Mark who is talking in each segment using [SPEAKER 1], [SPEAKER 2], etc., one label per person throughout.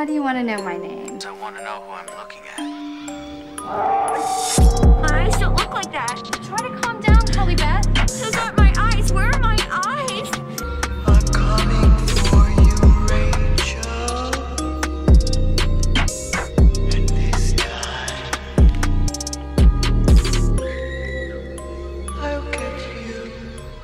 [SPEAKER 1] Why do you want to know my name?
[SPEAKER 2] I want to know who I'm looking at.
[SPEAKER 3] Eyes don't look like that.
[SPEAKER 1] Try to calm down, Kelly Beth.
[SPEAKER 3] Those aren't my eyes. Where are my eyes?
[SPEAKER 2] I'm coming for you, Rachel. And this time, I'll get you.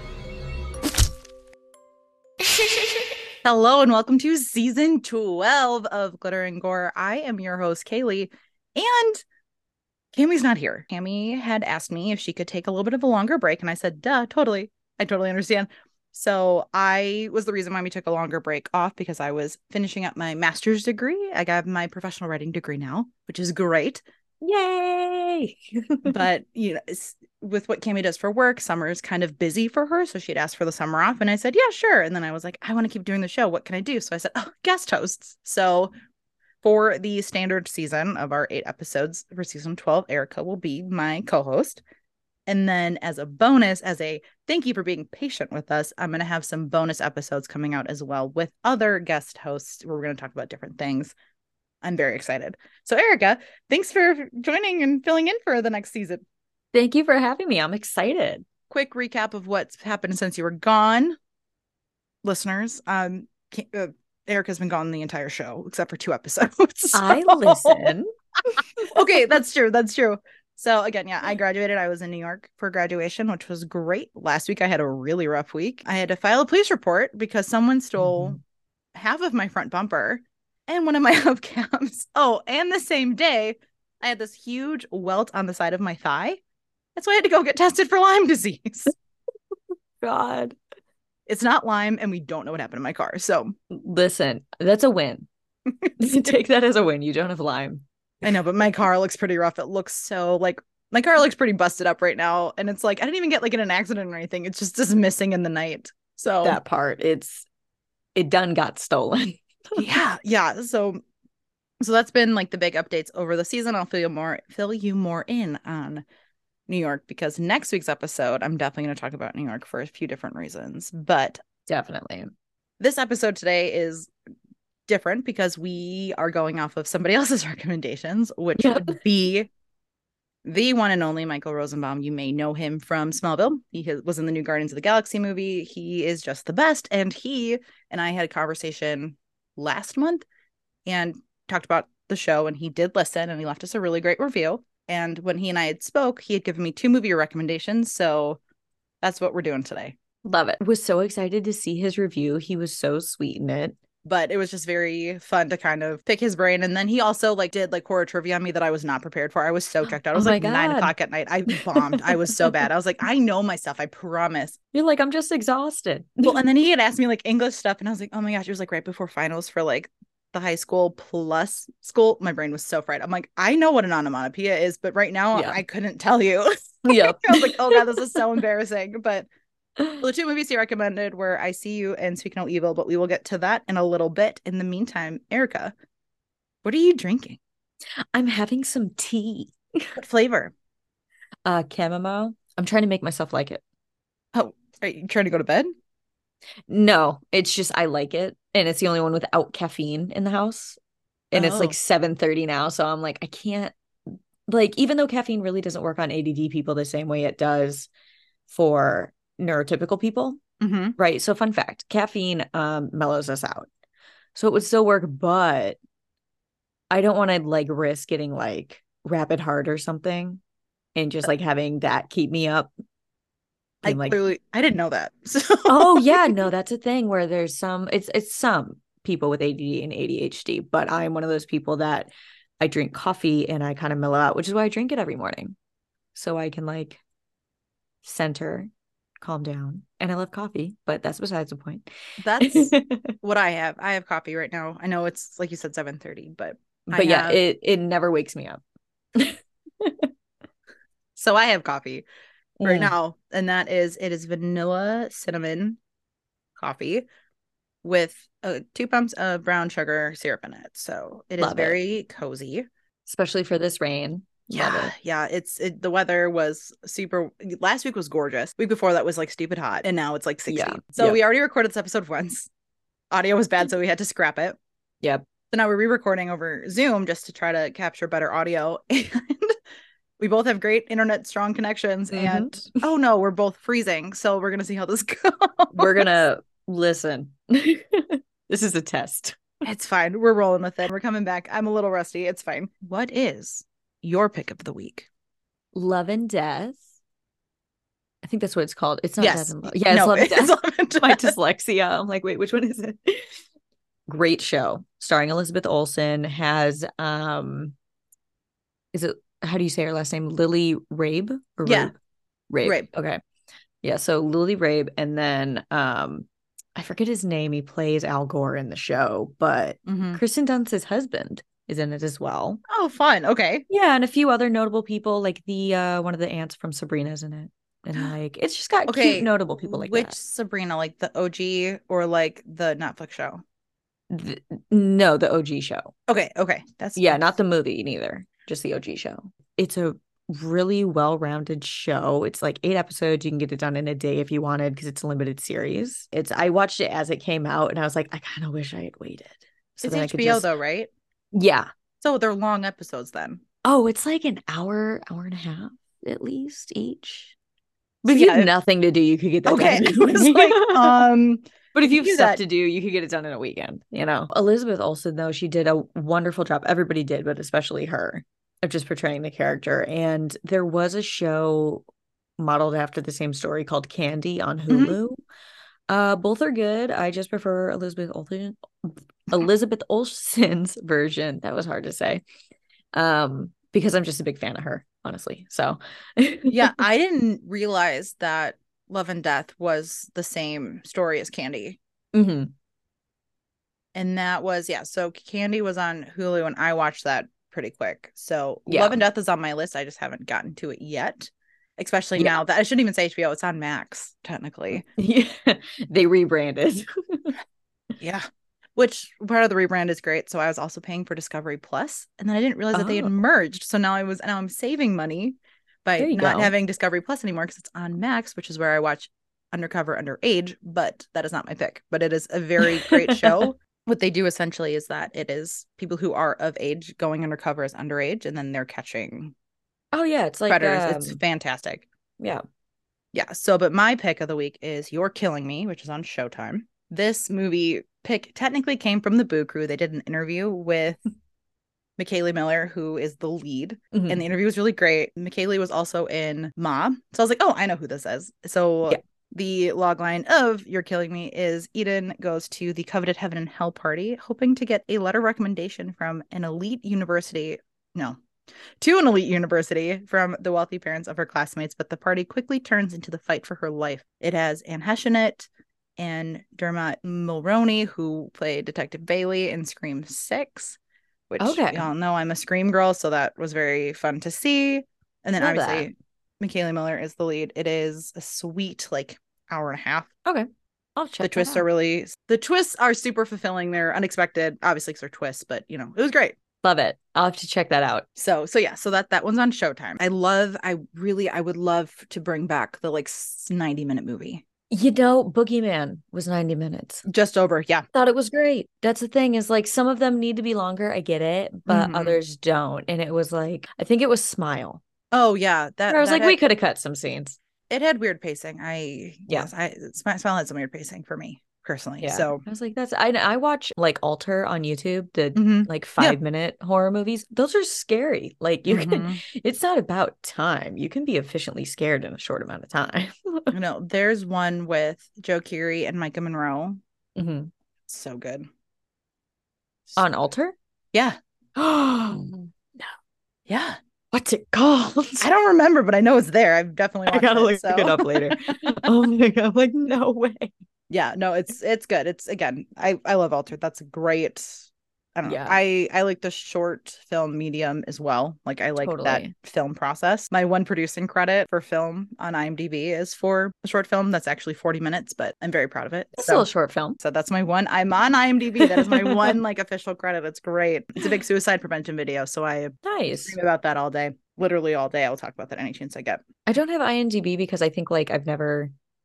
[SPEAKER 4] Hello and welcome to season 12 of Glitter and Gore. I am your host, Kaylee, and Cammie's not here. Cammie had asked me if she could take a little bit of a longer break, and I said, duh, totally. I totally understand. So I was the reason why we took a longer break off because I was finishing up my master's degree. I got my professional writing degree now, which is great.
[SPEAKER 5] Yay!
[SPEAKER 4] But, you know, with what Cammie does for work, summer is kind of busy for her. So she'd asked for the summer off. And I said, yeah, sure. And then I was like, I want to keep doing the show. What can I do? So I said, oh, guest hosts. So for the standard season of our 8 episodes for season 12, Erica will be my co-host. And then as a bonus, as a thank you for being patient with us, I'm going to have some bonus episodes coming out as well with other guest hosts where we're going to talk about different things. I'm very excited. So Erica, thanks for joining and filling in for the next season.
[SPEAKER 5] Thank you for having me. I'm excited.
[SPEAKER 4] Quick recap of what's happened since you were gone, listeners. Erica's been gone the entire show except for 2 episodes. So.
[SPEAKER 5] I listen.
[SPEAKER 4] Okay, that's true. That's true. So again, yeah, I graduated. I was in New York for graduation, which was great. Last week I had a really rough week. I had to file a police report because someone stole half of my front bumper and one of my hubcaps. Oh, and the same day, I had this huge welt on the side of my thigh. That's why I had to go get tested for Lyme disease.
[SPEAKER 5] God.
[SPEAKER 4] It's not Lyme, and we don't know what happened to my car. So
[SPEAKER 5] Listen, that's a win. Take that as a win. You don't have Lyme.
[SPEAKER 4] I know, but my car looks pretty rough. It looks so like my car looks pretty busted up right now. And it's like I didn't even get like in an accident or anything. It's just missing in the night. So
[SPEAKER 5] That part, it done got stolen.
[SPEAKER 4] yeah. So that's been like the big updates over the season. I'll fill you more in on New York because next week's episode, I'm definitely going to talk about New York for a few different reasons. But
[SPEAKER 5] Definitely.
[SPEAKER 4] this episode today is different because we are going off of somebody else's recommendations, which would be the one and only Michael Rosenbaum. You may know him from Smallville. He was in the new Guardians of the Galaxy movie. He is just the best. And he and I had a conversation last month and talked about the show, and he did listen and he left us a really great review. And when he and I had spoke, he had given me 2 movie recommendations. So that's what we're doing today.
[SPEAKER 5] Love it. Was so excited to see his review. He was so sweet in it.
[SPEAKER 4] But it was just very fun to kind of pick his brain. And then he also like did like horror trivia on me that I was not prepared for. I was so checked out. It was like 9 o'clock at night. I bombed. I was so bad. I was like, I know myself. I promise.
[SPEAKER 5] You're like, I'm just exhausted.
[SPEAKER 4] Well, and then he had asked me like English stuff. And I was like, oh my gosh, it was like right before finals for like the high school plus school. My brain was so fried. I'm like, I know what an onomatopoeia is, but right now I couldn't tell you.
[SPEAKER 5] Yep.
[SPEAKER 4] I was like, oh God, this is so embarrassing. But the 2 movies he recommended were I See You and Speak No Evil, but we will get to that in a little bit. In the meantime, Erica, what are you drinking?
[SPEAKER 5] I'm having some tea.
[SPEAKER 4] What flavor?
[SPEAKER 5] Chamomile. I'm trying to make myself like it.
[SPEAKER 4] Oh, are you trying to go to bed?
[SPEAKER 5] No, it's just I like it. And it's the only one without caffeine in the house. And it's like 7:30 now. So I'm like, I can't, like, even though caffeine really doesn't work on ADD people the same way it does for neurotypical people. Right. So fun fact, caffeine mellows us out. So it would still work, but I don't want to like risk getting like rapid heart or something and just like having that keep me up.
[SPEAKER 4] I didn't know that. So.
[SPEAKER 5] Oh yeah, no, that's a thing where there's some it's some people with ADD and ADHD, but I'm one of those people that I drink coffee and I kind of mellow out, which is why I drink it every morning. So I can like center, calm down. And I love coffee, but that's besides the point.
[SPEAKER 4] That's what I have. I have coffee right now. I know it's like you said 7:30, but
[SPEAKER 5] yeah, it never wakes me up.
[SPEAKER 4] So I have coffee right now, and it is vanilla cinnamon coffee with 2 pumps of brown sugar syrup in it. So it is very cozy,
[SPEAKER 5] especially for this rain.
[SPEAKER 4] Yeah. The weather was super. Last week was gorgeous. Week before that was like stupid hot, and now it's like 60. So we already recorded this episode once. Audio was bad, so we had to scrap it.
[SPEAKER 5] Yep.
[SPEAKER 4] So now we're re-recording over Zoom just to try to capture better audio. And we both have great internet strong connections. And oh no, we're both freezing. So we're gonna see how this goes.
[SPEAKER 5] We're gonna listen. This is a test.
[SPEAKER 4] It's fine. We're rolling with it. We're coming back. I'm a little rusty. It's fine. What is your pick of the week?
[SPEAKER 5] Love and Death. I think that's what it's called. It's not
[SPEAKER 4] Yes.
[SPEAKER 5] Death and Love. Yeah, it's
[SPEAKER 4] No,
[SPEAKER 5] Love and
[SPEAKER 4] it's
[SPEAKER 5] Death.
[SPEAKER 4] Love and
[SPEAKER 5] My
[SPEAKER 4] Death.
[SPEAKER 5] dyslexia. I'm like, wait, which one is it? Great show. Starring Elizabeth Olsen. Has is it, how do you say her last name? Lily Rabe? Or
[SPEAKER 4] Yeah.
[SPEAKER 5] Rabe.
[SPEAKER 4] Rabe.
[SPEAKER 5] Okay. Yeah, so Lily Rabe, and then I forget his name. He plays Al Gore in the show, but
[SPEAKER 4] Mhm.
[SPEAKER 5] Kristen Dunst's husband is in it as well.
[SPEAKER 4] Oh, fun. Okay.
[SPEAKER 5] Yeah, and a few other notable people, like the one of the aunts from Sabrina's in it. And like it's just got
[SPEAKER 4] Okay.
[SPEAKER 5] cute notable people like
[SPEAKER 4] Which
[SPEAKER 5] that.
[SPEAKER 4] Sabrina, like the OG or like the Netflix show?
[SPEAKER 5] No, the OG show.
[SPEAKER 4] Okay. Okay. That's
[SPEAKER 5] Yeah, not the movie neither. Just the OG show. It's a really well-rounded show. It's like 8 episodes. You can get it done in a day if you wanted because it's a limited series. I watched it as it came out and I was like, I kind of wish I had waited. So
[SPEAKER 4] It's
[SPEAKER 5] that I
[SPEAKER 4] HBO
[SPEAKER 5] could just...
[SPEAKER 4] though, right?
[SPEAKER 5] Yeah.
[SPEAKER 4] So they're long episodes then.
[SPEAKER 5] Oh, it's like an hour and a half at least each.
[SPEAKER 4] So
[SPEAKER 5] But if you
[SPEAKER 4] yeah,
[SPEAKER 5] have nothing to do, you could get that
[SPEAKER 4] Okay.
[SPEAKER 5] done.
[SPEAKER 4] I was like,
[SPEAKER 5] But if you have
[SPEAKER 4] do
[SPEAKER 5] stuff
[SPEAKER 4] that.
[SPEAKER 5] to do, you could get it done in a weekend, you know. Elizabeth Olsen, though, she did a wonderful job. Everybody did, but especially her, of just portraying the character. And there was a show modeled after the same story called Candy on Hulu. Both are good. I just prefer Elizabeth Olsen's version. That was hard to say. Because I'm just a big fan of her, honestly. So
[SPEAKER 4] yeah, I didn't realize that Love and Death was the same story as Candy.
[SPEAKER 5] hmm
[SPEAKER 4] And that was, yeah. So Candy was on Hulu and I watched that pretty quick. So
[SPEAKER 5] Yeah.
[SPEAKER 4] Love and Death is on my list. I just haven't gotten to it yet. Especially
[SPEAKER 5] Yeah.
[SPEAKER 4] now that I shouldn't even say HBO. It's on Max, technically.
[SPEAKER 5] Yeah, they rebranded.
[SPEAKER 4] Yeah. Which part of the rebrand is great. So I was also paying for Discovery Plus, and then I didn't realize that they had
[SPEAKER 5] Oh.
[SPEAKER 4] merged. So now I'm saving money by
[SPEAKER 5] There you
[SPEAKER 4] not
[SPEAKER 5] go.
[SPEAKER 4] having Discovery Plus anymore because it's on Max, which is where I watch Undercover Underage. But that is not my pick. But it is a very great show. What they do essentially is that it is people who are of age going undercover as underage, and then they're catching
[SPEAKER 5] Oh yeah, it's like
[SPEAKER 4] predators. It's fantastic.
[SPEAKER 5] yeah.
[SPEAKER 4] Yeah. So, but my pick of the week is You're Killing Me, which is on Showtime. This movie pick technically came from the Boo Crew. They did an interview with McKaylee Miller, who is the lead.
[SPEAKER 5] Mhm.
[SPEAKER 4] And the interview was really great. McKaylee was also in Mob. So I was like, oh, I know who this is. So
[SPEAKER 5] Yeah.
[SPEAKER 4] the logline of You're Killing Me is Eden goes to the coveted Heaven and Hell party, hoping to get a letter recommendation from an elite university. No. To an elite university from the wealthy parents of her classmates, but the party quickly turns into the fight for her life. It has Anne Heche in it and Dermot Mulroney, who played Detective Bailey in Scream 6, which
[SPEAKER 5] Okay.
[SPEAKER 4] y'all know I'm a Scream girl, so that was very fun to see. And then
[SPEAKER 5] Love
[SPEAKER 4] obviously McKaylee Miller is the lead. It is a sweet, like, hour and a half.
[SPEAKER 5] Okay. I'll check
[SPEAKER 4] The
[SPEAKER 5] that
[SPEAKER 4] twists
[SPEAKER 5] out.
[SPEAKER 4] the twists are super fulfilling. They're unexpected, obviously, because they're twists, but you know, it was great.
[SPEAKER 5] Love it. I'll have to check that out.
[SPEAKER 4] So yeah, so that one's on Showtime. I would love to bring back the like 90-minute movie.
[SPEAKER 5] You know, Boogeyman was 90 minutes.
[SPEAKER 4] Just over, yeah.
[SPEAKER 5] Thought it was great. That's the thing, is like some of them need to be longer. I get it, but
[SPEAKER 4] Mhm.
[SPEAKER 5] others don't. And it was like, I think it was Smile.
[SPEAKER 4] Oh yeah, that
[SPEAKER 5] I was like,
[SPEAKER 4] had,
[SPEAKER 5] we could have cut some scenes.
[SPEAKER 4] it had weird pacing.
[SPEAKER 5] Yeah.
[SPEAKER 4] Smile had some weird pacing for me personally.
[SPEAKER 5] Yeah.
[SPEAKER 4] So
[SPEAKER 5] I was like, I watch like Alter on YouTube, the
[SPEAKER 4] mhm.
[SPEAKER 5] like 5-minute horror movies. Those are scary. Like you can,
[SPEAKER 4] Mhm.
[SPEAKER 5] it's not about time. You can be efficiently scared in a short amount of time.
[SPEAKER 4] You know, there's one with Joe Keery and Micah Monroe.
[SPEAKER 5] Mhm.
[SPEAKER 4] So good.
[SPEAKER 5] On Alter?
[SPEAKER 4] Yeah.
[SPEAKER 5] Oh,
[SPEAKER 4] Yeah.
[SPEAKER 5] what's it called?
[SPEAKER 4] I don't remember, but I know it's there. I've definitely
[SPEAKER 5] I
[SPEAKER 4] watched
[SPEAKER 5] gotta
[SPEAKER 4] it,
[SPEAKER 5] look
[SPEAKER 4] so.
[SPEAKER 5] it up later. Oh my God. I'm like, no way.
[SPEAKER 4] Yeah, no, it's good. It's again, I love Altered. That's a great. I don't know.
[SPEAKER 5] Yeah.
[SPEAKER 4] I like the short film medium as well. Like I like that
[SPEAKER 5] Totally.
[SPEAKER 4] film process. My one producing credit for film on IMDb is for a short film that's actually 40 minutes, but I'm very proud of it.
[SPEAKER 5] It's
[SPEAKER 4] So,
[SPEAKER 5] still a short film.
[SPEAKER 4] so that's my one. I'm on IMDb. That is my one like official credit. It's great. It's a big suicide prevention video, so I
[SPEAKER 5] Nice.
[SPEAKER 4] dream about that all day. Literally all day. I will talk about that any chance I get.
[SPEAKER 5] I don't have IMDb because I think like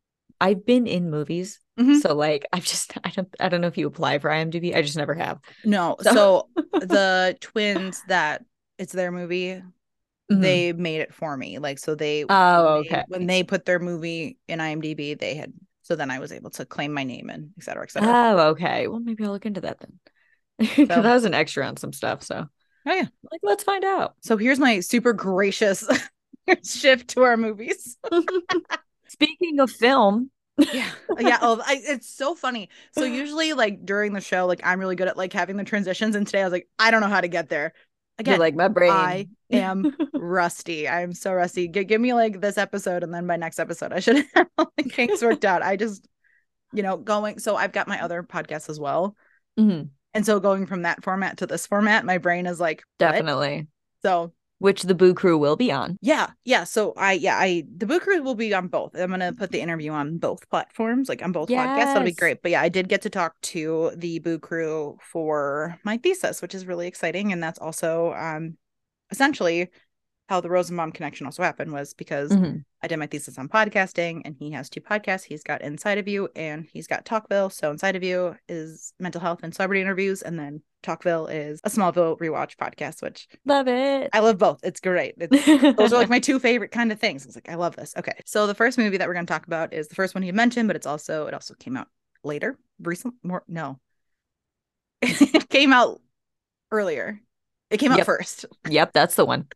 [SPEAKER 5] I've been in movies.
[SPEAKER 4] Mhm.
[SPEAKER 5] So like I don't know if you apply for IMDb. I just never have.
[SPEAKER 4] No,
[SPEAKER 5] So-
[SPEAKER 4] so the twins that it's their movie,
[SPEAKER 5] Mhm.
[SPEAKER 4] they made it for me. Like, so
[SPEAKER 5] Oh, okay.
[SPEAKER 4] when they put their movie in IMDb, they had, so then I was able to claim my name and et cetera, et cetera.
[SPEAKER 5] Oh, okay. Well, maybe I'll look into that then. Because I was an extra on some stuff. So
[SPEAKER 4] Oh yeah.
[SPEAKER 5] like, let's find out.
[SPEAKER 4] So here's my super gracious shift to our movies.
[SPEAKER 5] Speaking of film,
[SPEAKER 4] Yeah. Yeah. Oh, it's so funny. So usually like during the show, like I'm really good at like having the transitions. And today I was like, I don't know how to get there.
[SPEAKER 5] you're
[SPEAKER 4] Again,
[SPEAKER 5] like my brain.
[SPEAKER 4] I am rusty. I'm so rusty. Give me like this episode, and then by next episode, I should have like things worked out. I just, going. So I've got my other podcasts as well.
[SPEAKER 5] Mhm.
[SPEAKER 4] And so going from that format to this format, my brain is like, what?
[SPEAKER 5] Definitely.
[SPEAKER 4] So
[SPEAKER 5] Which the Boo Crew will be on.
[SPEAKER 4] yeah. So the Boo Crew will be on both. I'm gonna put the interview on both platforms, like on both podcasts. That'll be
[SPEAKER 5] Yes.
[SPEAKER 4] great. But yeah, I did get to talk to the Boo Crew for my thesis, which is really exciting. And that's also essentially how the Rosenbaum connection also happened, was because
[SPEAKER 5] Mhm.
[SPEAKER 4] I did my thesis on podcasting, and he has two podcasts. He's got Inside of You and he's got Talkville. So Inside of You is mental health and celebrity interviews, and then Talkville is a Smallville rewatch podcast, which
[SPEAKER 5] Love it.
[SPEAKER 4] I love both. It's great. Those are like my two favorite kind of things. It's like, I love this. Okay. So the first movie that we're going to talk about is the first one he mentioned, but it also came out later, it came out earlier. It came out
[SPEAKER 5] Yep.
[SPEAKER 4] first.
[SPEAKER 5] Yep, that's the one.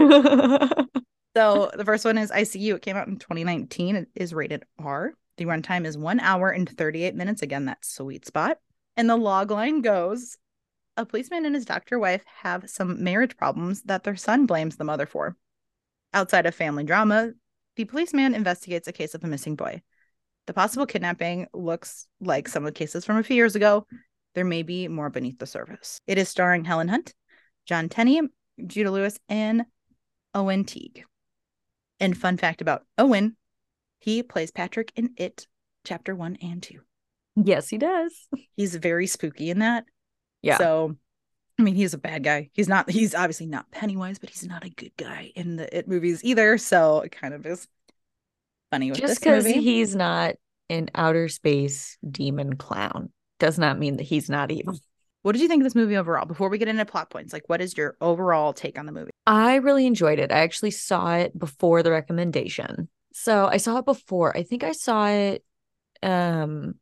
[SPEAKER 4] So the first one is ICU. It came out in 2019. It is rated R. The runtime is 1 hour and 38 minutes. Again, that's sweet spot. And the log line goes, a policeman and his doctor wife have some marriage problems that their son blames the mother for. Outside of family drama, the policeman investigates a case of a missing boy. The possible kidnapping looks like some of the cases from a few years ago. There may be more beneath the surface. It is starring Helen Hunt, John Tenney, Judah Lewis, and Owen Teague. And fun fact about Owen, he plays Patrick in It, Chapter 1 and 2.
[SPEAKER 5] Yes, he does.
[SPEAKER 4] He's very spooky in that.
[SPEAKER 5] Yeah.
[SPEAKER 4] So, I mean, he's a bad guy. He's obviously not Pennywise, but he's not a good guy in the It movies either. So it kind of is funny with
[SPEAKER 5] Just
[SPEAKER 4] this
[SPEAKER 5] because
[SPEAKER 4] movie.
[SPEAKER 5] he's not an outer space demon clown does not mean that he's not evil.
[SPEAKER 4] What did you think of this movie overall? Before we get into plot points, like what is your overall take on the movie?
[SPEAKER 5] I really enjoyed it. I actually saw it before the recommendation. So I saw it before. I think I saw it in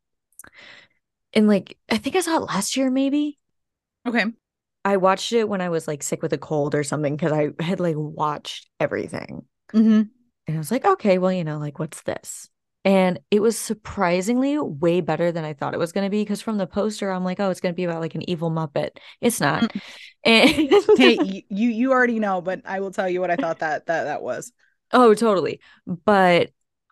[SPEAKER 5] I think I saw it last year maybe.
[SPEAKER 4] Okay.
[SPEAKER 5] I watched it when I was like sick with a cold or something because I had like watched everything.
[SPEAKER 4] Mm-hmm.
[SPEAKER 5] And I was like, okay, well, like, what's this? And it was surprisingly way better than I thought it was going to be, because from the poster, I'm like, oh, it's going to be about like an evil Muppet. It's not. And
[SPEAKER 4] Hey, you already know, but I will tell you what I thought that was.
[SPEAKER 5] oh, totally. But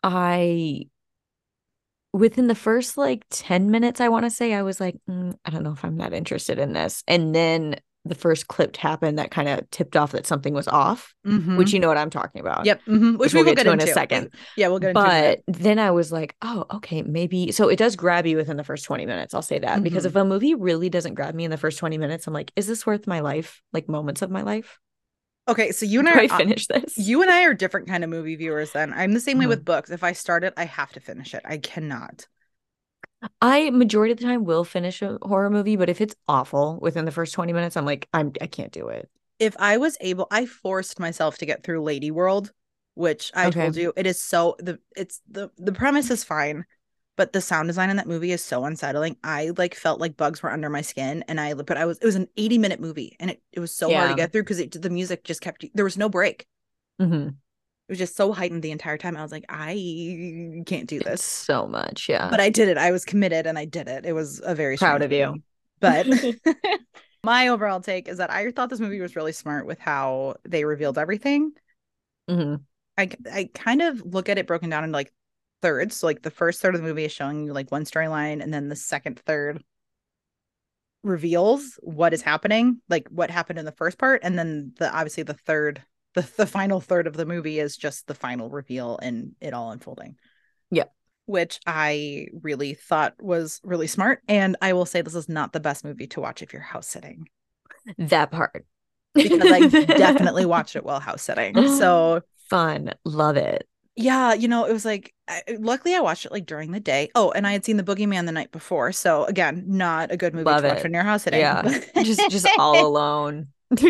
[SPEAKER 5] within the first like 10 minutes, I want to say, I was like, I don't know if I'm that interested in this. And then the first clip happened that kind of tipped off that something was off,
[SPEAKER 4] Mhm.
[SPEAKER 5] which you know what I'm talking about.
[SPEAKER 4] Yep. Mhm. Which we will get
[SPEAKER 5] into
[SPEAKER 4] into
[SPEAKER 5] in a second.
[SPEAKER 4] Yeah, we'll get into
[SPEAKER 5] But
[SPEAKER 4] it.
[SPEAKER 5] then I was like, oh, okay, maybe. So it does grab you within the first 20 minutes. I'll say that. Because
[SPEAKER 4] Mhm.
[SPEAKER 5] if a movie really doesn't grab me in the first 20 minutes, I'm like, is this worth my life? Like moments of my life?
[SPEAKER 4] Okay, so you and
[SPEAKER 5] Do
[SPEAKER 4] I
[SPEAKER 5] I finish this?
[SPEAKER 4] You and I are different kind of movie viewers then. I'm the same way
[SPEAKER 5] Mhm.
[SPEAKER 4] with books. If I start it, I have to finish it. I cannot.
[SPEAKER 5] I majority of the time will finish a horror movie, but if it's awful within the first 20 minutes, I'm like, I can't do it.
[SPEAKER 4] If I was able, I forced myself to get through Lady World, which I
[SPEAKER 5] Okay.
[SPEAKER 4] told you it is so the premise is fine, but the sound design in that movie is so unsettling. I like felt like bugs were under my skin, and it was an 80-minute movie, and it was so hard to
[SPEAKER 5] Yeah.
[SPEAKER 4] get through because the music just there was no break.
[SPEAKER 5] Mhm.
[SPEAKER 4] It was just so heightened the entire time. I was like, I can't do
[SPEAKER 5] It's
[SPEAKER 4] this.
[SPEAKER 5] so much. Yeah.
[SPEAKER 4] But I did it. I was committed and I did it. It was a very
[SPEAKER 5] Proud
[SPEAKER 4] strange
[SPEAKER 5] of you.
[SPEAKER 4] movie. But my overall take is that I thought this movie was really smart with how they revealed everything.
[SPEAKER 5] Mhm.
[SPEAKER 4] I kind of look at it broken down into like thirds. So like the first third of the movie is showing you like one storyline, and then the second third reveals what is happening, like what happened in the first part, and then obviously the third, the final third of the movie is just the final reveal and it all unfolding.
[SPEAKER 5] Yeah.
[SPEAKER 4] Which I really thought was really smart. And I will say this is not the best movie to watch if you're house sitting,
[SPEAKER 5] That part.
[SPEAKER 4] because I definitely watched it while house sitting. So
[SPEAKER 5] Fun. Love it.
[SPEAKER 4] Yeah, it was like, luckily I watched it like during the day. Oh, and I had seen The Boogeyman the night before. So again, not a good movie
[SPEAKER 5] Love
[SPEAKER 4] to watch
[SPEAKER 5] it.
[SPEAKER 4] when you're house sitting.
[SPEAKER 5] Yeah. Just all alone.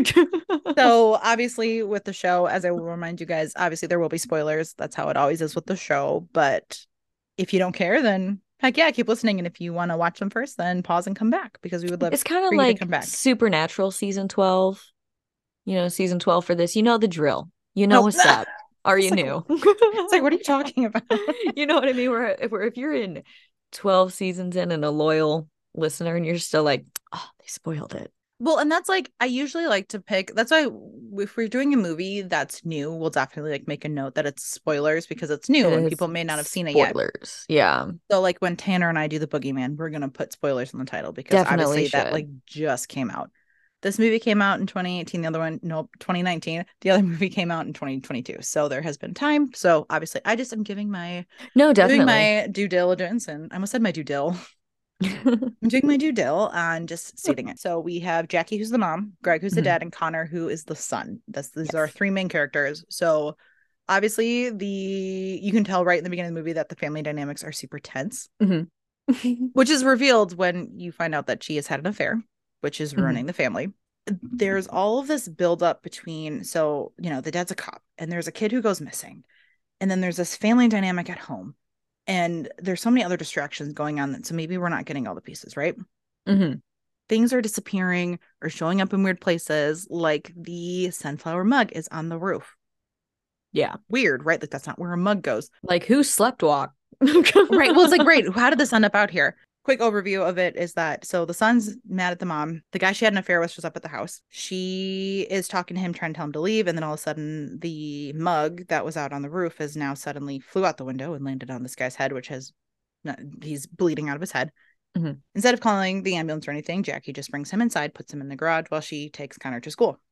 [SPEAKER 4] So obviously with the show, as I will remind you guys, obviously there will be spoilers. That's how it always is with the show. But if you don't care, then heck yeah, keep listening. And if you want to watch them first, then pause and come back because we would love
[SPEAKER 5] It's kind of
[SPEAKER 4] for you to
[SPEAKER 5] like
[SPEAKER 4] come back.
[SPEAKER 5] Supernatural season 12. Season 12 for this. You know the drill. You know
[SPEAKER 4] Oh,
[SPEAKER 5] what's up. Are you
[SPEAKER 4] it's like,
[SPEAKER 5] new?
[SPEAKER 4] it's like, what are you talking about?
[SPEAKER 5] You know what I mean? Where if you're in 12 seasons in and a loyal listener and you're still like, oh, they spoiled it.
[SPEAKER 4] Well, and that's like, I usually like to pick, that's why if we're doing a movie that's new, we'll definitely like make a note that it's spoilers because it's new
[SPEAKER 5] It
[SPEAKER 4] and
[SPEAKER 5] is
[SPEAKER 4] people may not have seen it yet.
[SPEAKER 5] spoilers. Yeah.
[SPEAKER 4] So like when Tanner and I do The Boogeyman, we're going to put spoilers in the title because
[SPEAKER 5] Definitely
[SPEAKER 4] obviously that
[SPEAKER 5] should.
[SPEAKER 4] like just came out. This movie came out in 2018. The other one, nope, 2019. The other movie came out in 2022. So there has been time. So obviously I just am giving my
[SPEAKER 5] No,
[SPEAKER 4] doing
[SPEAKER 5] definitely.
[SPEAKER 4] my due diligence, and I almost said my due dill. I'm doing my due dill and just stating it. So we have Jackie, who's the mom, Greg, who's the
[SPEAKER 5] Mhm.
[SPEAKER 4] dad, and Connor, who is the son. These are our
[SPEAKER 5] Yes.
[SPEAKER 4] three main characters. So obviously you can tell right in the beginning of the movie that the family dynamics are super tense,
[SPEAKER 5] Mhm.
[SPEAKER 4] which is revealed when you find out that she has had an affair, which is ruining the family. There's all of this buildup between, so, the dad's a cop and there's a kid who goes missing. And then there's this family dynamic at home. And there's so many other distractions going on. So maybe we're not getting all the pieces, right?
[SPEAKER 5] Mhm.
[SPEAKER 4] Things are disappearing or showing up in weird places. Like the sunflower mug is on the roof.
[SPEAKER 5] Yeah.
[SPEAKER 4] Weird, right? Like that's not where a mug goes.
[SPEAKER 5] Like who slept walk?
[SPEAKER 4] Right. Well, it's like, great. How did this end up out here? Quick overview of it is that so the son's mad at the mom. The guy she had an affair with shows up at the house. She is talking to him, trying to tell him to leave. And then all of a sudden, the mug that was out on the roof is now suddenly flew out the window and landed on this guy's head, which he's bleeding out of his head.
[SPEAKER 5] Mhm.
[SPEAKER 4] Instead of calling the ambulance or anything, Jackie just brings him inside, puts him in the garage while she takes Connor to school.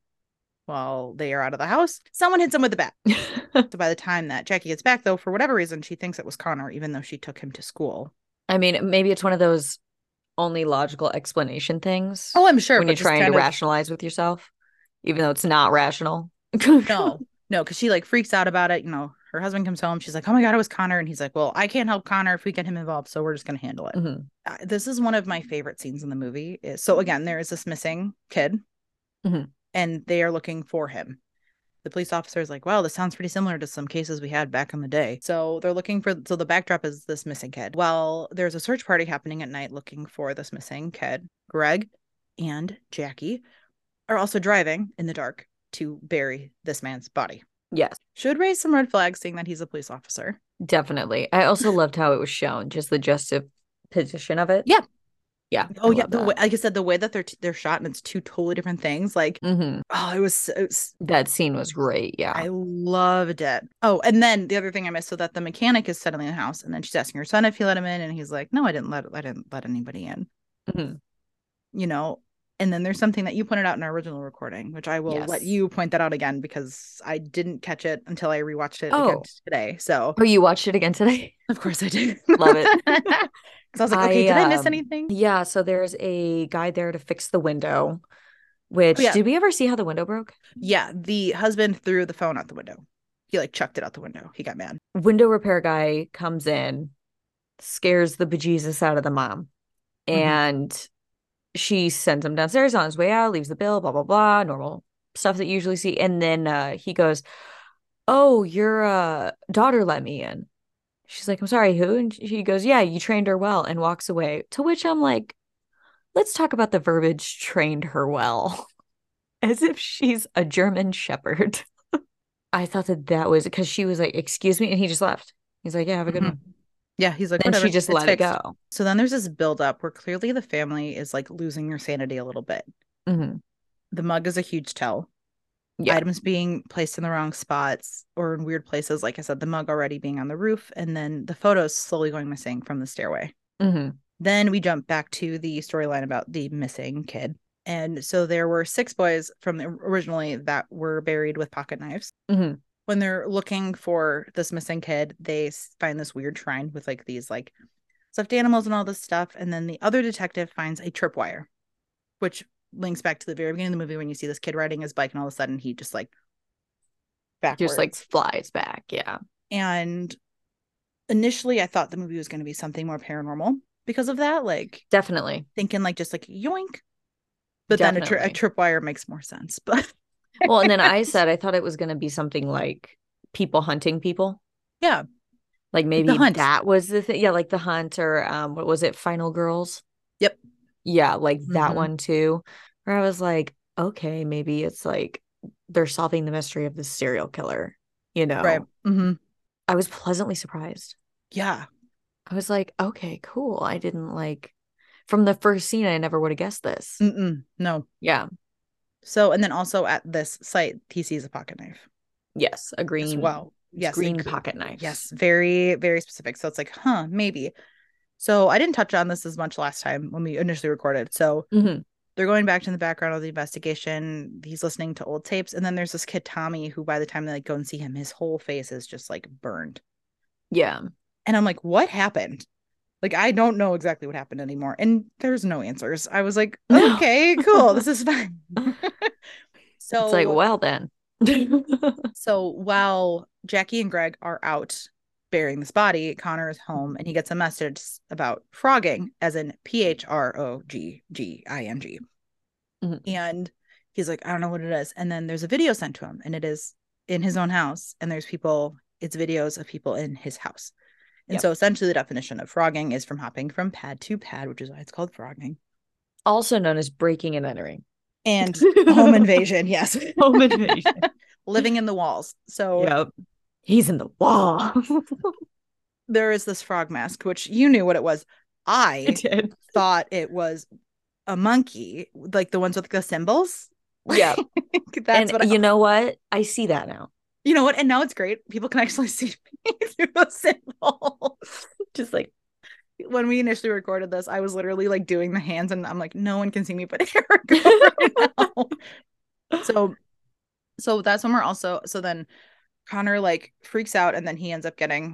[SPEAKER 4] While they are out of the house, someone hits him with a bat. So by the time that Jackie gets back, though, for whatever reason, she thinks it was Connor, even though she took him to school.
[SPEAKER 5] I mean, maybe it's one of those only logical explanation things.
[SPEAKER 4] Oh, I'm sure.
[SPEAKER 5] When
[SPEAKER 4] but
[SPEAKER 5] you're
[SPEAKER 4] just
[SPEAKER 5] trying to
[SPEAKER 4] kind of-
[SPEAKER 5] rationalize with yourself, even though it's not rational.
[SPEAKER 4] No, because she like freaks out about it. Her husband comes home. She's like, oh my God, it was Connor. And he's like, well, I can't help Connor if we get him involved. So we're just going to handle it.
[SPEAKER 5] Mhm.
[SPEAKER 4] This is one of my favorite scenes in the movie. So again, there is this missing kid
[SPEAKER 5] Mhm.
[SPEAKER 4] and they are looking for him. The police officer is like, well, this sounds pretty similar to some cases we had back in the day. So they're looking so the backdrop is this missing kid. Well, there's a search party happening at night looking for this missing kid. Greg and Jackie are also driving in the dark to bury this man's body.
[SPEAKER 5] Yes,
[SPEAKER 4] Should raise some red flags seeing that he's a police officer.
[SPEAKER 5] definitely. I also loved how it was shown, just the juxtaposition of it.
[SPEAKER 4] Yeah.
[SPEAKER 5] Yeah.
[SPEAKER 4] Oh
[SPEAKER 5] I
[SPEAKER 4] yeah,
[SPEAKER 5] love that.
[SPEAKER 4] like I said, the way that they're shot and it's two totally different things. Like,
[SPEAKER 5] Mhm.
[SPEAKER 4] oh, it was
[SPEAKER 5] That scene was great. Yeah.
[SPEAKER 4] I loved it. Oh, and then the other thing I missed, so that the mechanic is suddenly in the house, and then she's asking her son if he let him in, and he's like, "No, I didn't let anybody in."
[SPEAKER 5] Mhm.
[SPEAKER 4] And then there's something that you pointed out in our original recording, which I will let
[SPEAKER 5] Yes.
[SPEAKER 4] you point that out again because I didn't catch it until I rewatched it again
[SPEAKER 5] Oh.
[SPEAKER 4] today. So
[SPEAKER 5] Oh, you watched it again today?
[SPEAKER 4] of course I did.
[SPEAKER 5] Love it.
[SPEAKER 4] Because I was like, okay, did I miss
[SPEAKER 5] um,
[SPEAKER 4] anything?
[SPEAKER 5] Yeah, so there's a guy there to fix the window, which
[SPEAKER 4] Oh, yeah.
[SPEAKER 5] did we ever see how the window broke?
[SPEAKER 4] Yeah, the husband threw the phone out the window. He like chucked it out the window. He got mad.
[SPEAKER 5] Window repair guy comes in, scares the bejesus out of the mom,
[SPEAKER 4] Mhm.
[SPEAKER 5] and she sends him downstairs on his way out, leaves the bill, blah, blah, blah, normal stuff that you usually see. And then he goes, oh, your daughter let me in. She's like, I'm sorry, who? And she goes, yeah, you trained her well, and walks away. To which I'm like, let's talk about the verbiage trained her well. As if she's a German shepherd. I thought that was because she was like, excuse me. And he just left. He's like, yeah, have a good
[SPEAKER 4] Mhm.
[SPEAKER 5] one.
[SPEAKER 4] Yeah, he's like,
[SPEAKER 5] Then
[SPEAKER 4] whatever.
[SPEAKER 5] she just
[SPEAKER 4] it's
[SPEAKER 5] let it
[SPEAKER 4] fixed.
[SPEAKER 5] go.
[SPEAKER 4] So then there's this buildup where clearly the family is like losing their sanity a little bit.
[SPEAKER 5] Mhm.
[SPEAKER 4] The mug is a huge tell.
[SPEAKER 5] Yeah.
[SPEAKER 4] Items being placed in the wrong spots or in weird places. Like I said, the mug already being on the roof, and then the photos slowly going missing from the stairway.
[SPEAKER 5] Mhm.
[SPEAKER 4] Then we jump back to the storyline about the missing kid. And so there were 6 boys from originally that were buried with pocket knives.
[SPEAKER 5] Mhm.
[SPEAKER 4] When they're looking for this missing kid, they find this weird shrine with like these like stuffed animals and all this stuff. And then the other detective finds a tripwire, which links back to the very beginning of the movie when you see this kid riding his bike and all of a sudden he just like backwards.
[SPEAKER 5] Just like flies back. Yeah.
[SPEAKER 4] And initially I thought the movie was going to be something more paranormal because of that, like
[SPEAKER 5] Definitely.
[SPEAKER 4] thinking like just like yoink. But then a
[SPEAKER 5] Definitely.
[SPEAKER 4] tripwire makes more sense. But
[SPEAKER 5] Well, and then I said I thought it was going to be something like people hunting people.
[SPEAKER 4] yeah,
[SPEAKER 5] Like
[SPEAKER 4] the
[SPEAKER 5] maybe
[SPEAKER 4] hunt.
[SPEAKER 5] that was the thing. Yeah, like the hunt or what was it? Final Girls.
[SPEAKER 4] Yep.
[SPEAKER 5] Yeah, like that
[SPEAKER 4] Mhm.
[SPEAKER 5] one too. Where I was like, okay, maybe it's like they're solving the mystery of the serial killer, you know.
[SPEAKER 4] Right. Hmm.
[SPEAKER 5] I was pleasantly surprised.
[SPEAKER 4] Yeah.
[SPEAKER 5] I was like, okay, cool. I didn't like from the first scene, I never would have guessed this.
[SPEAKER 4] No.
[SPEAKER 5] Yeah.
[SPEAKER 4] So, and then also at this site, he sees a pocket knife
[SPEAKER 5] Yes. A
[SPEAKER 4] as
[SPEAKER 5] green,
[SPEAKER 4] well. Yes.
[SPEAKER 5] green pocket knife.
[SPEAKER 4] Yes. Very, very specific. So it's like, huh, maybe. So I didn't touch on this as much last time when we initially recorded. So
[SPEAKER 5] Mhm.
[SPEAKER 4] they're going back to the background of the investigation. He's listening to old tapes. And then there's this kid, Tommy, who by the time they like go and see him, his whole face is just like burned.
[SPEAKER 5] Yeah.
[SPEAKER 4] And I'm like, what happened? Like, I don't know exactly what happened anymore. And there's no answers. I was like,
[SPEAKER 5] No.
[SPEAKER 4] okay, cool. This is fine. So
[SPEAKER 5] It's like, well then.
[SPEAKER 4] So while Jackie and Greg are out burying this body, Connor is home and he gets a message about frogging, as in PHROGGING.
[SPEAKER 5] Mhm.
[SPEAKER 4] And he's like, I don't know what it is. And then there's a video sent to him, and it is in his own house. And there's people, it's videos of people in his house. And
[SPEAKER 5] Yep.
[SPEAKER 4] so essentially the definition of frogging is from hopping from pad to pad, which is why it's called frogging.
[SPEAKER 5] Also known as breaking and entering.
[SPEAKER 4] And home invasion, yes.
[SPEAKER 5] Home invasion.
[SPEAKER 4] Living in the walls. So
[SPEAKER 5] Yep. He's in the wall.
[SPEAKER 4] there is this frog mask, which you knew what it was.
[SPEAKER 5] I
[SPEAKER 4] I
[SPEAKER 5] did.
[SPEAKER 4] thought it was a monkey, like the ones with the symbols.
[SPEAKER 5] Yeah.
[SPEAKER 4] That's
[SPEAKER 5] And
[SPEAKER 4] what
[SPEAKER 5] you know what? I see that now.
[SPEAKER 4] you know what? And now it's great. People can actually see me through the symbol.
[SPEAKER 5] Just like,
[SPEAKER 4] When we initially recorded this, I was literally like doing the hands, and I'm like, no one can see me but Erica right now. So that's when we're also, so then Connor like freaks out, and then he ends up getting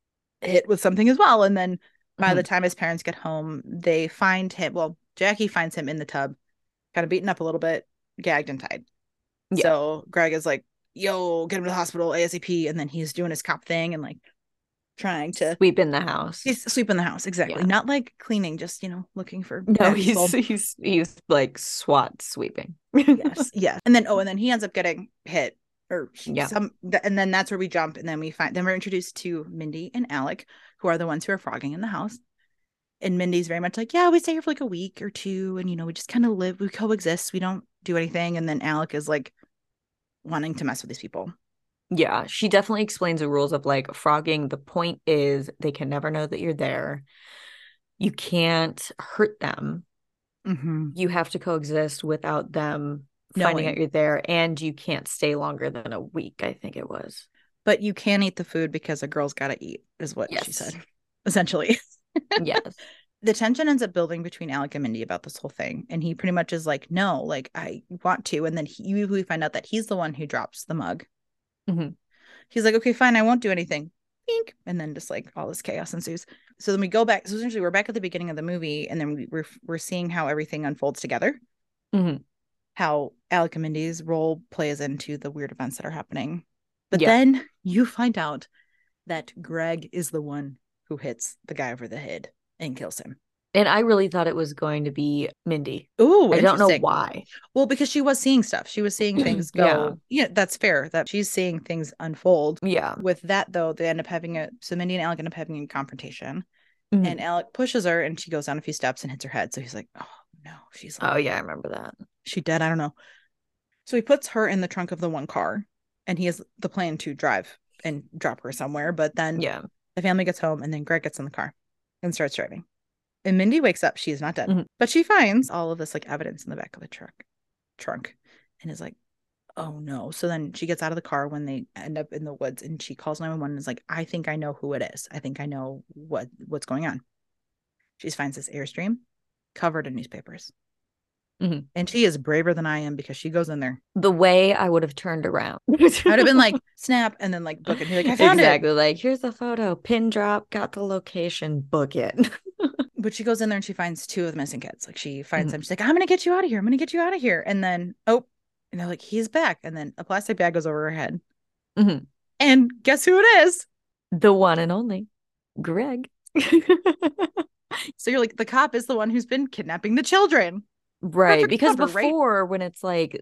[SPEAKER 4] hit with something as well. And then by the time his parents get home, they find him. Well, Jackie finds him in the tub, kind of beaten up a little bit, gagged and tied.
[SPEAKER 5] Yeah.
[SPEAKER 4] So Greg is like, yo, get him to the hospital ASAP. And then he's doing his cop thing and like trying to
[SPEAKER 5] sweep in the house.
[SPEAKER 4] he's sweeping the house. Exactly.
[SPEAKER 5] Yeah.
[SPEAKER 4] Not like cleaning, just, looking for
[SPEAKER 5] No,
[SPEAKER 4] bad people.
[SPEAKER 5] he's like SWAT sweeping.
[SPEAKER 4] Yes. Yeah. And then he ends up getting hit or
[SPEAKER 5] Yeah.
[SPEAKER 4] and then that's where we jump, and then we're introduced to Mindy and Alec, who are the ones who are frogging in the house. And Mindy's very much like, yeah, we stay here for like a week or two, and we just kind of live, we coexist, we don't do anything. And then Alec is like wanting to mess with these people.
[SPEAKER 5] Yeah, she definitely explains the rules of like frogging. The point is they can never know that you're there. You can't hurt them.
[SPEAKER 4] Mm-hmm.
[SPEAKER 5] You have to coexist without them finding out you're there, and you can't stay longer than a week, I think it was.
[SPEAKER 4] But you can eat the food because a girl's got to eat, is what she said, essentially.
[SPEAKER 5] Yes.
[SPEAKER 4] The tension ends up building between Alec and Mindy about this whole thing. And he pretty much is like, no, like, I want to. And then we find out that he's the one who drops the mug.
[SPEAKER 5] Mm-hmm.
[SPEAKER 4] He's like, okay, fine, I won't do anything. Pink. And then just like all this chaos ensues. So then we go back. So essentially we're back at the beginning of the movie, and then we're seeing how everything unfolds together.
[SPEAKER 5] Mm-hmm.
[SPEAKER 4] How Alec and Mindy's role plays into the weird events that are happening. But then you find out that Greg is the one who hits the guy over the head and kills him.
[SPEAKER 5] And I really thought it was going to be Mindy.
[SPEAKER 4] Ooh,
[SPEAKER 5] I don't know why.
[SPEAKER 4] Well, because she was seeing stuff. She was seeing things go. Yeah, that's fair. That she's seeing things unfold.
[SPEAKER 5] Yeah.
[SPEAKER 4] With that, though, they end up having so Mindy and Alec end up having a confrontation.
[SPEAKER 5] Mhm.
[SPEAKER 4] And Alec pushes her, and she goes down a few steps and hits her head. So he's like, oh, no. She's like,
[SPEAKER 5] Oh, yeah, I remember that.
[SPEAKER 4] She dead? I don't know. So he puts her in the trunk of the one car, and he has the plan to drive and drop her somewhere. But then the family gets home, and then Greg gets in the car and starts driving. And Mindy wakes up. She is not dead. Mm-hmm. But she finds all of this like evidence in the back of the trunk and is like, oh no. So then she gets out of the car when they end up in the woods, and she calls 911 and is like, I think I know who it is. I think I know what's going on. She finds this Airstream covered in newspapers. Mm-hmm. And she is braver than I am, because she goes in there.
[SPEAKER 5] The way I would have turned around.
[SPEAKER 4] I would have been like, snap, and then like book it. Be like, I found it.
[SPEAKER 5] Exactly. Like, here's the photo, pin drop, got the location, book it.
[SPEAKER 4] But she goes in there and she finds two of the missing kids. Like, she finds them. She's like, I'm going to get you out of here. I'm going to get you out of here. And then, and they're like, he's back. And then a plastic bag goes over her head. Mm-hmm. And guess who it is?
[SPEAKER 5] The one and only Greg.
[SPEAKER 4] So you're like, the cop is the one who's been kidnapping the children.
[SPEAKER 5] Right.
[SPEAKER 4] Perfect
[SPEAKER 5] Because
[SPEAKER 4] cover, right?
[SPEAKER 5] before, when it's like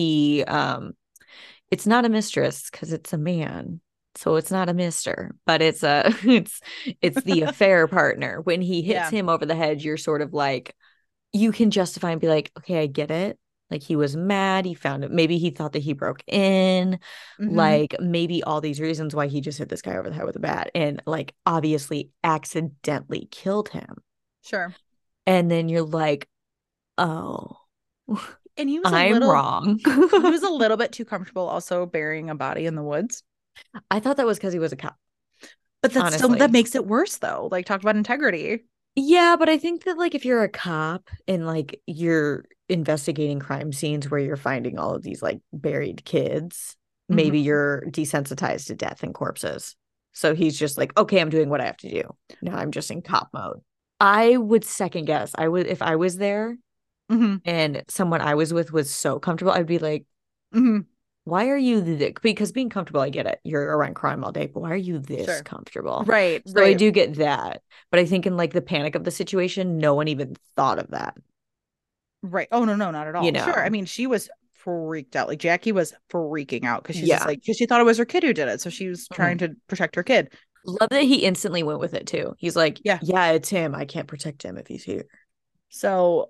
[SPEAKER 5] it's not a mistress because it's a man. So it's not a mister, but it's a it's the affair partner. When he hits
[SPEAKER 4] Yeah.
[SPEAKER 5] him over the head, you're sort of like, you can justify and be like, okay, I get it. Like he was mad, he found it. Maybe he thought that he broke in.
[SPEAKER 4] Mhm.
[SPEAKER 5] Like maybe all these reasons why he just hit this guy over the head with a bat and like obviously accidentally killed him.
[SPEAKER 4] Sure.
[SPEAKER 5] And then you're like, oh,
[SPEAKER 4] And he was
[SPEAKER 5] I'm wrong.
[SPEAKER 4] he was a little bit too comfortable also burying a body in the woods.
[SPEAKER 5] I thought that was because he was a cop.
[SPEAKER 4] But that's still
[SPEAKER 5] Honestly.
[SPEAKER 4] that makes it worse though. Like talk about integrity.
[SPEAKER 5] Yeah, but I think that like if you're a cop and like you're investigating crime scenes where you're finding all of these like buried kids, maybe
[SPEAKER 4] Mhm.
[SPEAKER 5] you're desensitized to death and corpses. So he's just like, okay, I'm doing what I have to do. Now I'm just in cop mode. I would second guess. I would if I was there
[SPEAKER 4] Mhm.
[SPEAKER 5] and someone I was with was so comfortable, I'd be like,
[SPEAKER 4] Mhm.
[SPEAKER 5] why are you because being comfortable, I get it. You're around crime all day, but why are you this
[SPEAKER 4] Sure.
[SPEAKER 5] comfortable?
[SPEAKER 4] Right,
[SPEAKER 5] So I
[SPEAKER 4] right.
[SPEAKER 5] do get that. But I think in like the panic of the situation, no one even thought of that.
[SPEAKER 4] Right. Oh no, not at all.
[SPEAKER 5] You
[SPEAKER 4] Sure. I
[SPEAKER 5] know?
[SPEAKER 4] mean, she was freaked out. Like Jackie was freaking out because she's just
[SPEAKER 5] Yeah.
[SPEAKER 4] like because she thought it was her kid who did it. So she was trying
[SPEAKER 5] Mhm.
[SPEAKER 4] to protect her kid.
[SPEAKER 5] Love that he instantly went with it too. He's like,
[SPEAKER 4] Yeah.
[SPEAKER 5] yeah, it's him. I can't protect him if he's here.
[SPEAKER 4] So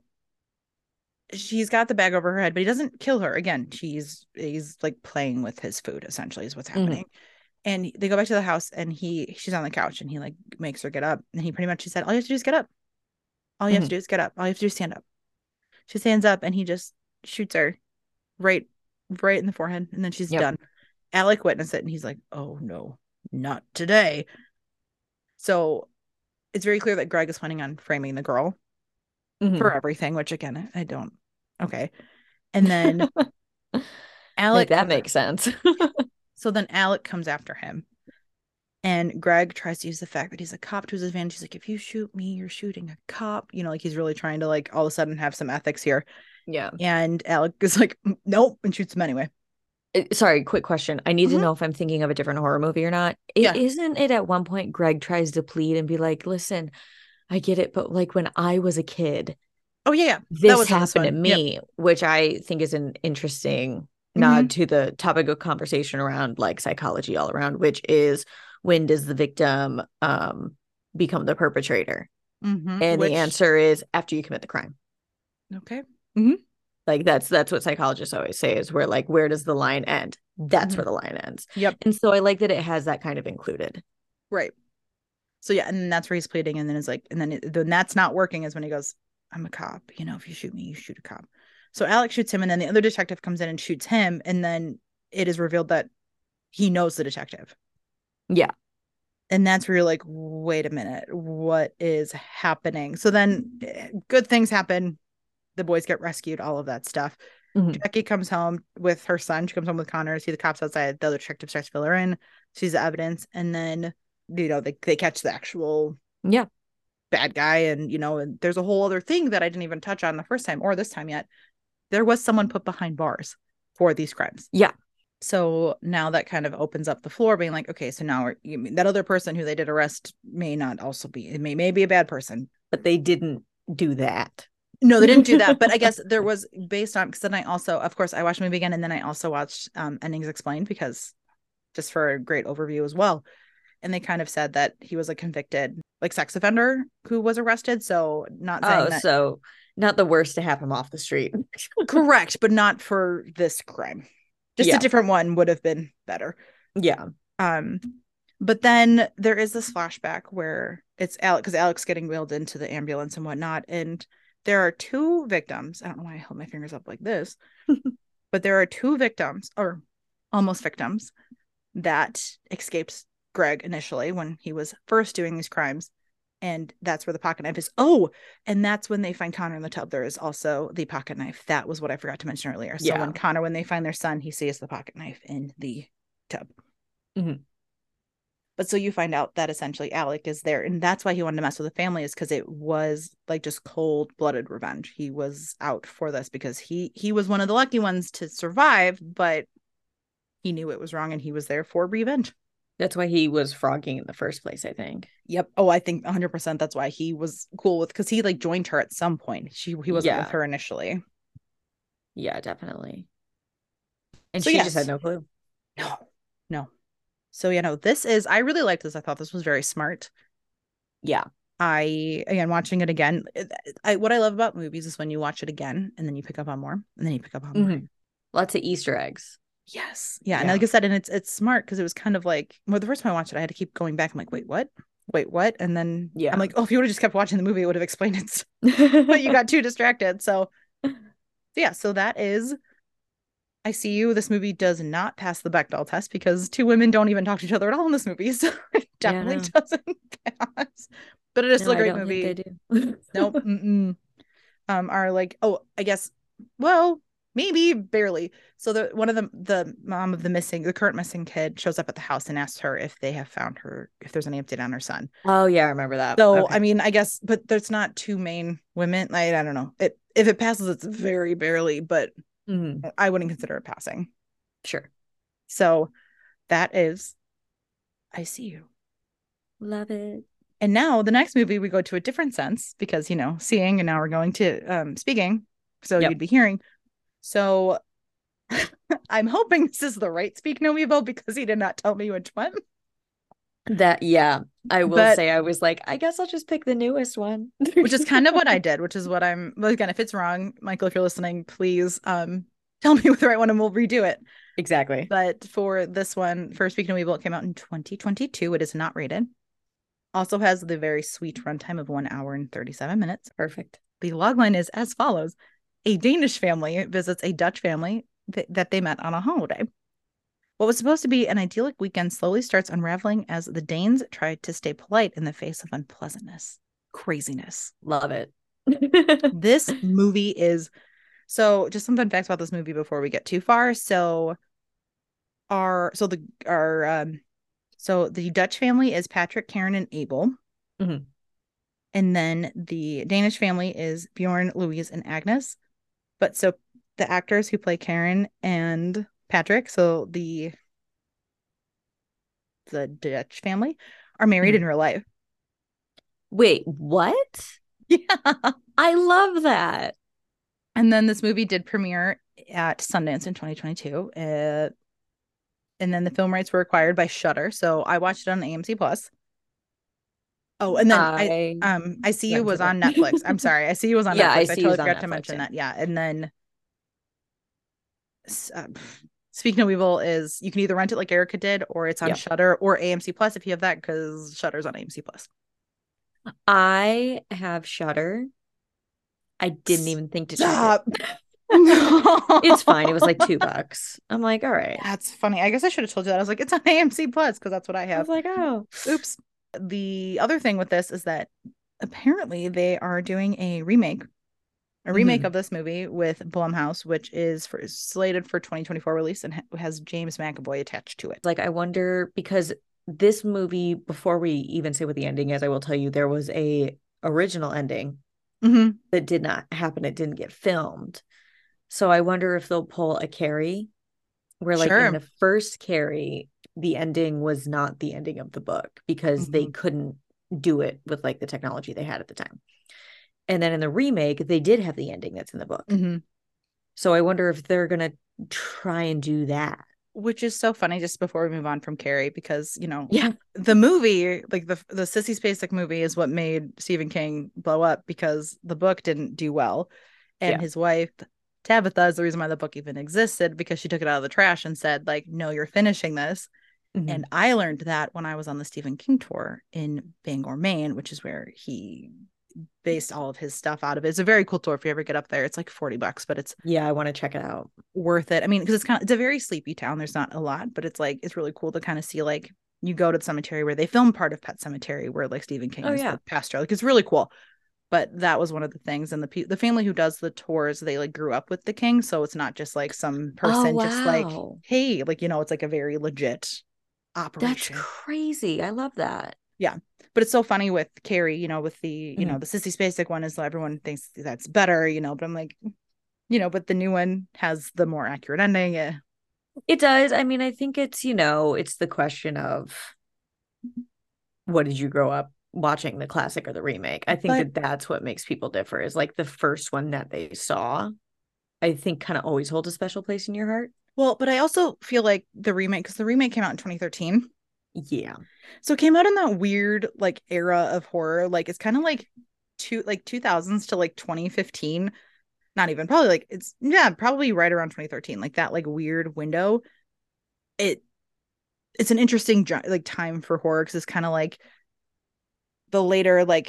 [SPEAKER 4] she's got the bag over her head, but he doesn't kill her. Again, he's like playing with his food, essentially, is what's
[SPEAKER 5] Mhm.
[SPEAKER 4] happening. And they go back to the house and she's on the couch and he like makes her get up. And he pretty much she said, all you have to do is get up. All you have to
[SPEAKER 5] Mhm.
[SPEAKER 4] do is get up. All you have to do is stand up. She stands up and he just shoots her right in the forehead, and then she's
[SPEAKER 5] Yep.
[SPEAKER 4] done. Alec witnessed it and he's like, oh no, not today. So it's very clear that Greg is planning on framing the girl
[SPEAKER 5] Mhm.
[SPEAKER 4] for everything, which again, I don't. Okay. And then
[SPEAKER 5] Like
[SPEAKER 4] Alec
[SPEAKER 5] that
[SPEAKER 4] comes
[SPEAKER 5] makes sense.
[SPEAKER 4] so then Alec comes after him. And Greg tries to use the fact that he's a cop to his advantage. He's like, if you shoot me, you're shooting a cop. You know, like he's really trying to like all of a sudden have some ethics here.
[SPEAKER 5] Yeah.
[SPEAKER 4] And Alec is like, nope, and shoots him anyway.
[SPEAKER 5] Sorry, quick question. I need to
[SPEAKER 4] Mhm.
[SPEAKER 5] know if I'm thinking of a different horror movie or not.
[SPEAKER 4] Yeah.
[SPEAKER 5] Isn't it at one point Greg tries to plead and be like, listen, I get it, but like when I was a kid,
[SPEAKER 4] Oh yeah. That
[SPEAKER 5] this
[SPEAKER 4] was in this
[SPEAKER 5] happened to
[SPEAKER 4] one. Yep.
[SPEAKER 5] me, which I think is an interesting
[SPEAKER 4] Mhm.
[SPEAKER 5] nod to the topic of conversation around like psychology all around, which is when does the victim become the perpetrator?
[SPEAKER 4] Mhm.
[SPEAKER 5] And
[SPEAKER 4] Which
[SPEAKER 5] the answer is after you commit the crime.
[SPEAKER 4] okay.
[SPEAKER 5] Like that's what psychologists always say is where does the line end? That's
[SPEAKER 4] Mhm.
[SPEAKER 5] where the line ends.
[SPEAKER 4] Yep.
[SPEAKER 5] And so I like that it has that kind of included.
[SPEAKER 4] Right. So yeah, and that's where he's pleading, and then is like, and then that's not working is when he goes, I'm a cop. You know, if you shoot me, you shoot a cop. So Alex shoots him, and then the other detective comes in and shoots him, and then it is revealed that he knows the detective.
[SPEAKER 5] Yeah.
[SPEAKER 4] And that's where you're like, wait a minute, what is happening? So then good things happen. The boys get rescued, all of that stuff.
[SPEAKER 5] Mhm.
[SPEAKER 4] Jackie comes home with her son. She comes home with Connor, see the cops outside. The other detective starts to fill her in, sees the evidence, and then, you know, they catch the actual
[SPEAKER 5] Yeah.
[SPEAKER 4] bad guy. And, you know, and there's a whole other thing that I didn't even touch on the first time or this time yet. There was someone put behind bars for these crimes.
[SPEAKER 5] Yeah.
[SPEAKER 4] So now that kind of opens up the floor, being like, okay, so now that other person who they did arrest may not also be, it may be a bad person.
[SPEAKER 5] But they didn't do that.
[SPEAKER 4] No, they didn't do that. But I guess there was based on, because then I also, of course, I watched the movie again, and then I also watched Endings Explained, because just for a great overview as well. And they kind of said that he was a convicted like sex offender who was arrested. So not saying that
[SPEAKER 5] So not the worst to have him off the street.
[SPEAKER 4] correct, but not for this crime. Just
[SPEAKER 5] Yeah.
[SPEAKER 4] a different one would have been better.
[SPEAKER 5] Yeah.
[SPEAKER 4] But then there is this flashback where it's Alex, because Alex getting wheeled into the ambulance and whatnot. And there are two victims. I don't know why I held my fingers up like this, but there are two victims or almost victims that escapes Greg initially when he was first doing these crimes. And that's where the pocket knife is. Oh, and that's when they find Connor in the tub. There is also the pocket knife. That was what I forgot to mention earlier. So
[SPEAKER 5] Yeah.
[SPEAKER 4] when they find their son, he sees the pocket knife in the tub.
[SPEAKER 5] Mhm.
[SPEAKER 4] But so you find out that essentially Alec is there. And that's why he wanted to mess with the family, is because it was like just cold-blooded revenge. He was out for this because he was one of the lucky ones to survive, but he knew it was wrong and he was there for revenge.
[SPEAKER 5] That's why he was frogging in the first place, I think.
[SPEAKER 4] Yep. Oh, I think 100% that's why he was cool with, because he like joined her at some point. He wasn't with
[SPEAKER 5] Yeah.
[SPEAKER 4] her initially.
[SPEAKER 5] Yeah, definitely. And
[SPEAKER 4] So
[SPEAKER 5] she just had
[SPEAKER 4] yes.
[SPEAKER 5] no clue.
[SPEAKER 4] No. So no, I really liked this. I thought this was very smart.
[SPEAKER 5] Yeah.
[SPEAKER 4] Again, watching it again, what I love about movies is when you watch it again and then you pick up on more and then you pick up on more.
[SPEAKER 5] Mhm. Lots of Easter eggs.
[SPEAKER 4] Yes. Yeah. And
[SPEAKER 5] Yeah.
[SPEAKER 4] like I said, and it's smart because it was kind of like, well, the first time I watched it, I had to keep going back. I'm like, wait, what? Wait, what? And then
[SPEAKER 5] Yeah.
[SPEAKER 4] I'm like, oh, if you would have just kept watching the movie, it would have explained it. But you got too distracted. So yeah, so that is I See You. This movie does not pass the Bechdel test because two women don't even talk to each other at all in this movie. So it definitely
[SPEAKER 5] no.
[SPEAKER 4] doesn't pass. But it is
[SPEAKER 5] No,
[SPEAKER 4] still a
[SPEAKER 5] I
[SPEAKER 4] great
[SPEAKER 5] don't
[SPEAKER 4] movie.
[SPEAKER 5] think they do.
[SPEAKER 4] Nope. Are like, oh, I guess, well, maybe barely. So one of the mom of the current missing kid shows up at the house and asks her if they have found her, if there's any update on her son.
[SPEAKER 5] Oh yeah, I remember that.
[SPEAKER 4] So
[SPEAKER 5] Okay.
[SPEAKER 4] I mean, I guess, but there's not two main women. I don't know. If it passes, it's very barely, but
[SPEAKER 5] Mhm.
[SPEAKER 4] I wouldn't consider it passing.
[SPEAKER 5] Sure.
[SPEAKER 4] So that is I See You.
[SPEAKER 5] Love it.
[SPEAKER 4] And now the next movie we go to a different sense because seeing, and now we're going to speaking. So
[SPEAKER 5] Yep.
[SPEAKER 4] you'd be hearing. So I'm hoping this is the right Speak No Evil because he did not tell me which one.
[SPEAKER 5] That yeah, I will
[SPEAKER 4] But
[SPEAKER 5] say I was like, I guess I'll just pick the newest one.
[SPEAKER 4] which is kind of what I did, which is what well, again, if it's wrong, Michael, if you're listening, please tell me what the right one and we'll redo it.
[SPEAKER 5] Exactly.
[SPEAKER 4] But for this one, for Speak No Evil, it came out in 2022. It is not rated. Also has the very sweet runtime of 1 hour and 37 minutes.
[SPEAKER 5] Perfect.
[SPEAKER 4] The logline is as follows. A Danish family visits a Dutch family that they met on a holiday. What was supposed to be an idyllic weekend slowly starts unraveling as the Danes try to stay polite in the face of unpleasantness. Craziness.
[SPEAKER 5] Love it.
[SPEAKER 4] This movie is just some fun facts about this movie before we get too far. So the Dutch family is Patrick, Karen, and Abel.
[SPEAKER 5] Mhm.
[SPEAKER 4] And then the Danish family is Bjorn, Louise, and Agnes. But so the actors who play Karen and Patrick, so the Dutch family, are married in real life.
[SPEAKER 5] Wait, what?
[SPEAKER 4] Yeah.
[SPEAKER 5] I love that.
[SPEAKER 4] And then this movie did premiere at Sundance in 2022. And then the film rights were acquired by Shudder. So I watched it on AMC Plus. Oh, and then I See You was on Netflix. I'm sorry. I See You was on
[SPEAKER 5] Yeah,
[SPEAKER 4] Netflix.
[SPEAKER 5] I
[SPEAKER 4] I
[SPEAKER 5] See
[SPEAKER 4] totally
[SPEAKER 5] You's on
[SPEAKER 4] forgot to
[SPEAKER 5] Netflix,
[SPEAKER 4] mention
[SPEAKER 5] yeah.
[SPEAKER 4] that. Yeah. And then Speak No Evil is, you can either rent it like Erica did, or it's on
[SPEAKER 5] Yep.
[SPEAKER 4] Shudder or AMC Plus if you have that, because Shudder's on AMC Plus.
[SPEAKER 5] I have Shudder. I didn't even think to check
[SPEAKER 4] Stop.
[SPEAKER 5] it.
[SPEAKER 4] No.
[SPEAKER 5] It's fine. It was like $2. I'm like, all right.
[SPEAKER 4] That's funny. I guess I should have told you that. I was like, it's on AMC Plus because that's what I
[SPEAKER 5] I
[SPEAKER 4] have.
[SPEAKER 5] was like, oh,
[SPEAKER 4] Oops. The other thing with this is that apparently they are doing a remake
[SPEAKER 5] Mhm.
[SPEAKER 4] of this movie with Blumhouse, which is slated for 2024 release and has James McAvoy attached to it.
[SPEAKER 5] like, I wonder, because this movie, before we even say what the ending is, I will tell you there was a original ending
[SPEAKER 4] Mhm.
[SPEAKER 5] that did not happen. It didn't get filmed. So I wonder if they'll pull a Carrie where, like,
[SPEAKER 4] Sure.
[SPEAKER 5] in the first Carrie, the ending was not the ending of the book because they couldn't do it with like the technology they had at the time. And then in the remake, they did have the ending that's in the book.
[SPEAKER 4] Mhm.
[SPEAKER 5] So I wonder if they're going to try and do that.
[SPEAKER 4] Which is so funny, just before we move on from Carrie, because
[SPEAKER 5] Yeah.
[SPEAKER 4] the movie, like the Sissy Spacek movie, is what made Stephen King blow up because the book didn't do well, and his wife Tabitha is the reason why the book even existed, because she took it out of the trash and said, like, no, you're finishing this.
[SPEAKER 5] Mhm.
[SPEAKER 4] And I learned that when I was on the Stephen King tour in Bangor, Maine, which is where he based all of his stuff out of. It's a very cool tour. If you ever get up there, it's like $40, but it's
[SPEAKER 5] Yeah, I want to check it out.
[SPEAKER 4] worth it. I mean, because it's a very sleepy town. There's not a lot, but it's really cool to kind of see, like, you go to the cemetery where they filmed part of Pet Cemetery, where like Stephen King is the pastor. Like, it's really cool. But that was one of the things. And the family who does the tours, they like grew up with the King, so it's not just like some person just like, hey, like, it's like a very legit operation.
[SPEAKER 5] That's crazy. I love that.
[SPEAKER 4] Yeah. But it's so funny with Carrie, with the, the Sissy Spacek one is, everyone thinks that's better, but I'm like, but the new one has the more accurate ending.
[SPEAKER 5] It does. I mean, I think it's, it's the question of what did you grow up watching, the classic or the remake? I think
[SPEAKER 4] But
[SPEAKER 5] that's what makes people differ, is like the first one that they saw, I think kind of always holds a special place in your heart.
[SPEAKER 4] well, but I also feel like the remake, because the remake came out in 2013.
[SPEAKER 5] Yeah.
[SPEAKER 4] So it came out in that weird like era of horror. Like it's kind of like 2000s to like 2015. Not even, probably like probably right around 2013, like that like weird window. It it's an interesting like time for horror because it's kind of like the later like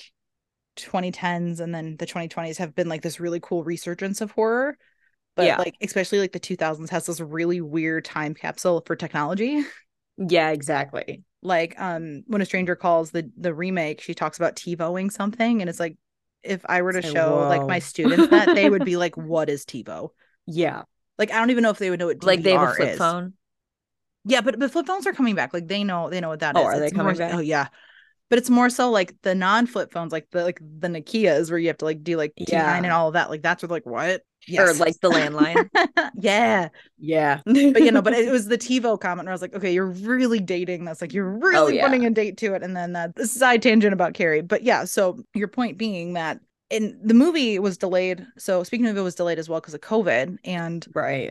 [SPEAKER 4] 2010s and then the 2020s have been like this really cool resurgence of horror. But
[SPEAKER 5] Yeah.
[SPEAKER 4] like especially like the 2000s has this really weird time capsule for technology.
[SPEAKER 5] Yeah, exactly.
[SPEAKER 4] Like when a stranger calls, the remake, she talks about TiVoing something, and it's like if I were to
[SPEAKER 5] It's like,
[SPEAKER 4] show like my
[SPEAKER 5] whoa.
[SPEAKER 4] students that, they would be like, what is TiVo?
[SPEAKER 5] Yeah.
[SPEAKER 4] Like I don't even know if they would know what
[SPEAKER 5] Like they have a
[SPEAKER 4] DVR
[SPEAKER 5] flip
[SPEAKER 4] is.
[SPEAKER 5] phone.
[SPEAKER 4] Yeah, but flip phones are coming back. Like they know what that
[SPEAKER 5] Oh,
[SPEAKER 4] is.
[SPEAKER 5] are they
[SPEAKER 4] It's more,
[SPEAKER 5] coming back?
[SPEAKER 4] oh yeah. But it's more so like the non-flip phones, like the Nokias where you have to like do like T9 and
[SPEAKER 5] Yeah.
[SPEAKER 4] all of that. Like that's what like what?
[SPEAKER 5] Or
[SPEAKER 4] Yes.
[SPEAKER 5] like the landline.
[SPEAKER 4] Yeah.
[SPEAKER 5] Yeah.
[SPEAKER 4] But but it was the TiVo comment where I was like, okay, you're really dating this. Like you're
[SPEAKER 5] Oh,
[SPEAKER 4] really
[SPEAKER 5] yeah.
[SPEAKER 4] putting a date to it. And then that side tangent about Carrie. But yeah, so your point being that in the movie was delayed. So speaking of, it was delayed as well because of COVID. And
[SPEAKER 5] Right.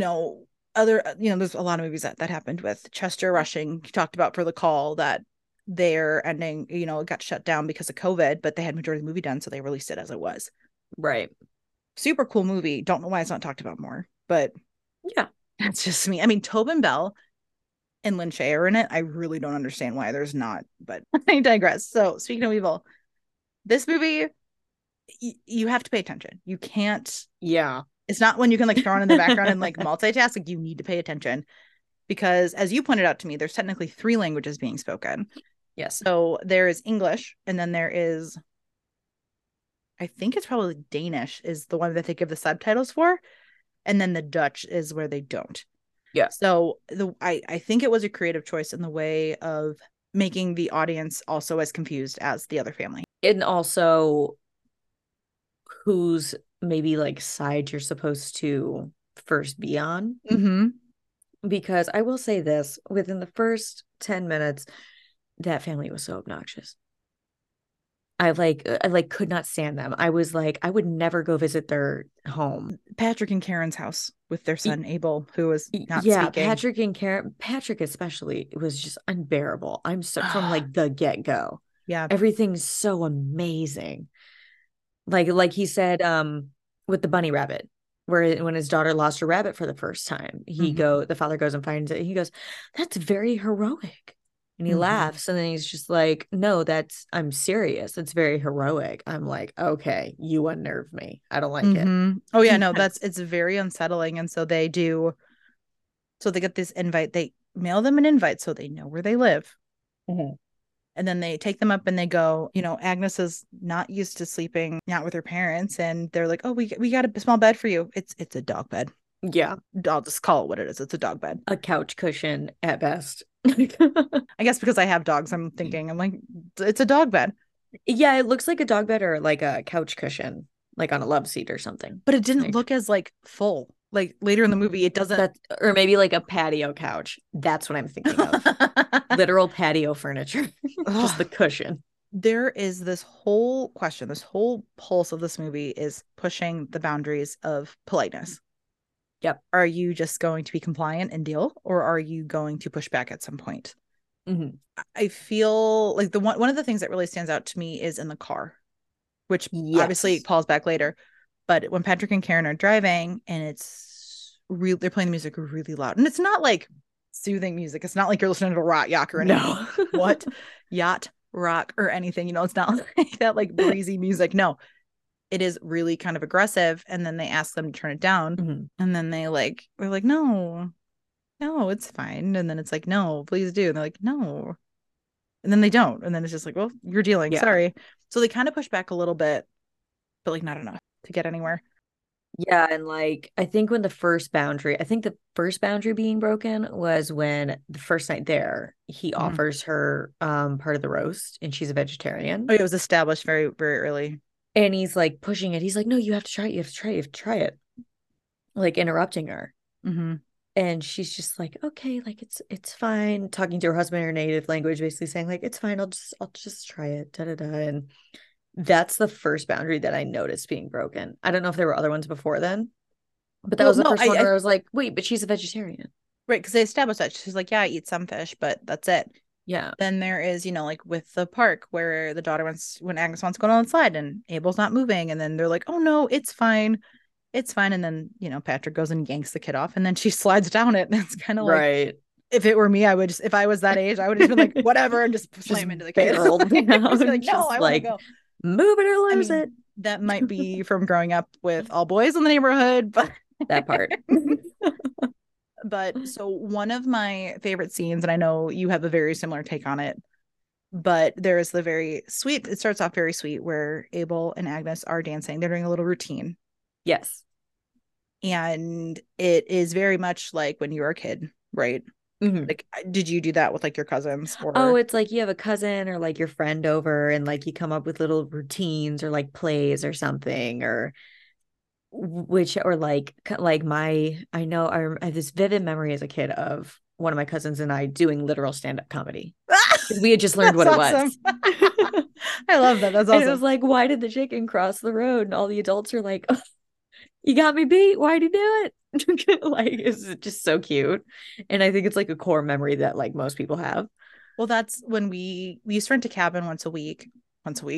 [SPEAKER 4] other there's a lot of movies that happened with Chester Rushing. He talked about for The Call that their ending, it got shut down because of COVID, but they had majority of the movie done, so they released it as it was.
[SPEAKER 5] Right.
[SPEAKER 4] Super cool movie. Don't know why it's not talked about more, but
[SPEAKER 5] Yeah.
[SPEAKER 4] that's just me. I mean, Tobin Bell and Lin Shaye are in it. I really don't understand why there's not, but I digress. So speaking of evil, this movie, you have to pay attention. You can't.
[SPEAKER 5] Yeah.
[SPEAKER 4] It's not when you can like throw it in the background and like multitask. Like you need to pay attention because, as you pointed out to me, there's technically 3 languages being spoken.
[SPEAKER 5] Yes.
[SPEAKER 4] So there is English, and then there is, I think it's probably Danish is the one that they give the subtitles for, and then the Dutch is where they don't.
[SPEAKER 5] Yeah.
[SPEAKER 4] So I think it was a creative choice in the way of making the audience also as confused as the other family.
[SPEAKER 5] And also whose maybe like side you're supposed to first be on.
[SPEAKER 4] Mm-hmm.
[SPEAKER 5] Because I will say this, within the first 10 minutes, that family was so obnoxious. I could not stand them. I was like, I would never go visit their home.
[SPEAKER 4] Patrick and Karen's house with their son Abel, who was not
[SPEAKER 5] Yeah,
[SPEAKER 4] speaking.
[SPEAKER 5] Patrick and Karen, Patrick especially, it was just unbearable. I'm so from like the get-go.
[SPEAKER 4] Yeah.
[SPEAKER 5] Everything's so amazing. Like he said, with the bunny rabbit, where when his daughter lost her rabbit for the first time, the father goes and finds it. He goes, "That's very heroic." And he laughs, and then he's just like, "No, I'm serious. It's very heroic." I'm like, "Okay, you unnerve me. I don't like it."
[SPEAKER 4] Oh yeah, no, it's very unsettling. And so they get this invite. They mail them an invite so they know where they live.
[SPEAKER 5] Mhm.
[SPEAKER 4] And then they take them up and they go, Agnes is not used to sleeping not with her parents. And they're like, oh, we got a small bed for you. It's a dog bed.
[SPEAKER 5] Yeah.
[SPEAKER 4] I'll just call it what it is. It's a dog bed.
[SPEAKER 5] A couch cushion at best.
[SPEAKER 4] I guess because I have dogs, I'm like, it's a dog bed.
[SPEAKER 5] Yeah, it looks like a dog bed or like a couch cushion, like on a love seat or something.
[SPEAKER 4] But it didn't look as like full. Like later in the movie, it doesn't.
[SPEAKER 5] Or maybe like a patio couch. That's what I'm thinking of. Literal patio furniture. Just the cushion.
[SPEAKER 4] There is this whole question, this whole pulse of this movie is pushing the boundaries of politeness.
[SPEAKER 5] Yep.
[SPEAKER 4] Are you just going to be compliant and deal, or are you going to push back at some point?
[SPEAKER 5] Mm-hmm.
[SPEAKER 4] I feel like one of the things that really stands out to me is in the car, which obviously calls back later. But when Patrick and Karen are driving and they're playing the music really loud, and it's not like soothing music. It's not like you're listening to rock yacht or anything.
[SPEAKER 5] No.
[SPEAKER 4] What? Yacht rock or anything. It's not like that like breezy music. No, it is really kind of aggressive. And then they ask them to turn it down.
[SPEAKER 5] Mm-hmm.
[SPEAKER 4] And then they're like, no, it's fine. And then it's like, no, please do. And they're like, no. And then they don't. And then it's just like, well, you're dealing. Yeah. Sorry. So they kind of push back a little bit, but like not enough to get anywhere.
[SPEAKER 5] Yeah. And like, I think the first boundary being broken was when the first night there, he offers her part of the roast and she's a vegetarian.
[SPEAKER 4] Oh, yeah, it was established very, very early.
[SPEAKER 5] And he's like pushing it. He's like, no, you have to try it. You have to try it. You have to try it. Like interrupting her.
[SPEAKER 4] Mm-hmm.
[SPEAKER 5] And she's just like, okay, like it's fine, talking to her husband in her native language, basically saying like, it's fine, I'll just try it, da da da. And that's the first boundary that I noticed being broken. I don't know if there were other ones before then, but that
[SPEAKER 4] Well,
[SPEAKER 5] was the
[SPEAKER 4] no,
[SPEAKER 5] first one where I was like, wait, but she's a vegetarian.
[SPEAKER 4] right, because they established that she's like, yeah, I eat some fish, but that's it.
[SPEAKER 5] Yeah.
[SPEAKER 4] Then there is, like with the park where the daughter when Agnes wants to go on the slide and Abel's not moving, and then they're like, oh no, it's fine. It's fine. And then, Patrick goes and yanks the kid off, and then she slides down it. And it's kind of like,
[SPEAKER 5] Right.
[SPEAKER 4] if it were me, I would just, if I was that age, I would have just been like, whatever, and just slam into the kid.
[SPEAKER 5] barreled down,
[SPEAKER 4] Just be like, no,
[SPEAKER 5] just
[SPEAKER 4] I want
[SPEAKER 5] like,
[SPEAKER 4] to go.
[SPEAKER 5] move it or lose it.
[SPEAKER 4] That might be from growing up with all boys in the neighborhood, but
[SPEAKER 5] That part.
[SPEAKER 4] But so one of my favorite scenes, and I know you have a very similar take on it, but there's the very sweet, it starts off very sweet where Abel and Agnes are dancing. They're doing a little routine.
[SPEAKER 5] Yes.
[SPEAKER 4] And it is very much like when you were a kid, right?
[SPEAKER 5] Mhm.
[SPEAKER 4] Like, did you do that with like your cousins? Or
[SPEAKER 5] Oh, it's like you have a cousin or like your friend over and like you come up with little routines or like plays or something, or like I have this vivid memory as a kid of one of my cousins and I doing literal stand-up comedy. We had just learned what it was.
[SPEAKER 4] I love that. That's
[SPEAKER 5] And
[SPEAKER 4] awesome.
[SPEAKER 5] it was like, why did the chicken cross the road? And all the adults are like, oh, you got me beat. Why'd you do it? Like, it's just so cute. And I think it's like a core memory that like most people have.
[SPEAKER 4] Well, that's when we used to rent a cabin once a week. We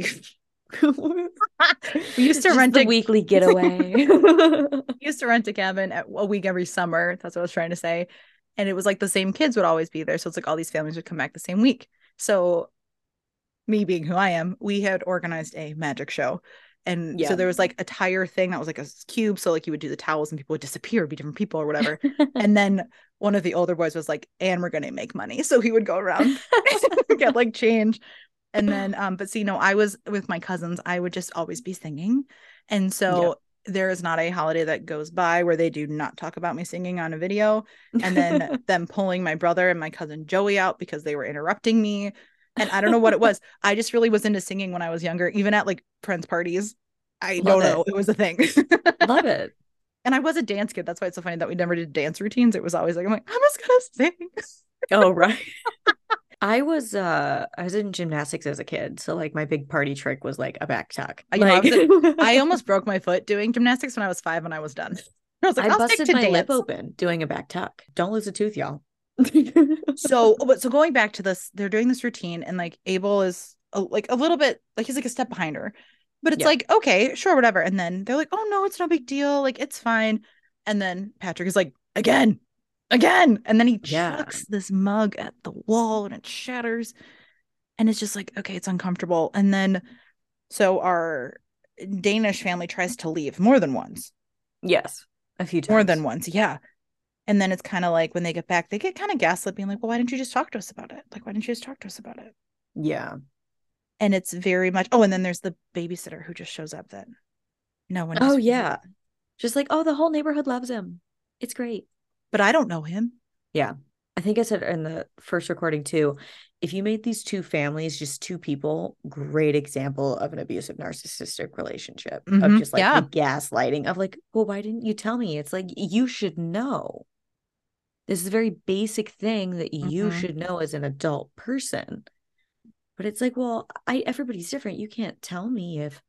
[SPEAKER 4] used to
[SPEAKER 5] Just
[SPEAKER 4] rent
[SPEAKER 5] the
[SPEAKER 4] a
[SPEAKER 5] weekly getaway.
[SPEAKER 4] used to rent a cabin a week every summer. That's what I was trying to say. And it was like the same kids would always be there. So it's like all these families would come back the same week. So me being who I am, we had organized a magic show. And
[SPEAKER 5] Yeah.
[SPEAKER 4] so there was like a tire thing that was like a cube. So like you would do the towels and people would disappear, be different people or whatever. And then one of the older boys was like, and we're going to make money. So he would go around, get like change. And then, but see, no, I was with my cousins, I would just always be singing. And so there is not a holiday that goes by where they do not talk about me singing on a video. And then them pulling my brother and my cousin Joey out because they were interrupting me. And I don't know what it was. I just really was into singing when I was younger, even at like friends' parties. I don't know. It was a thing.
[SPEAKER 5] Love it.
[SPEAKER 4] And I was a dance kid. That's why it's so funny that we never did dance routines. It was always like, I'm like, I'm just gonna sing.
[SPEAKER 5] Oh, right. I was in gymnastics as a kid. So like my big party trick was like a back tuck.
[SPEAKER 4] I almost broke my foot doing gymnastics when I was 5 and I was done. I was like,
[SPEAKER 5] I
[SPEAKER 4] I'll
[SPEAKER 5] busted
[SPEAKER 4] stick to
[SPEAKER 5] my
[SPEAKER 4] dance.
[SPEAKER 5] lip open doing a back tuck. Don't lose a tooth, y'all.
[SPEAKER 4] So going back to this, they're doing this routine and like Abel is like a little bit like he's like a step behind her, but it's like, okay, sure, whatever. And then they're like, oh no, it's no big deal. Like, it's fine. And then Patrick is like, again. And then he chucks this mug at the wall and it shatters. And it's just like, okay, it's uncomfortable. And then so our Danish family tries to leave more than once.
[SPEAKER 5] Yes. A few times.
[SPEAKER 4] More than once. Yeah. And then it's kind of like when they get back, they get kind of gaslit, being like, well, why didn't you just talk to us about it? Like, why didn't you just talk to us about it?
[SPEAKER 5] Yeah.
[SPEAKER 4] And it's very much, and then there's the babysitter who just shows up that no one.
[SPEAKER 5] Oh, yeah. Just like, oh, the whole neighborhood loves him. It's great.
[SPEAKER 4] But I don't know him.
[SPEAKER 5] Yeah. I think I said in the first recording too, if you made these two families, just two people, great example of an abusive narcissistic relationship of just like the gaslighting of like, well, why didn't you tell me? It's like, you should know. This is a very basic thing that you should know as an adult person. But it's like, well, everybody's different. You can't tell me if,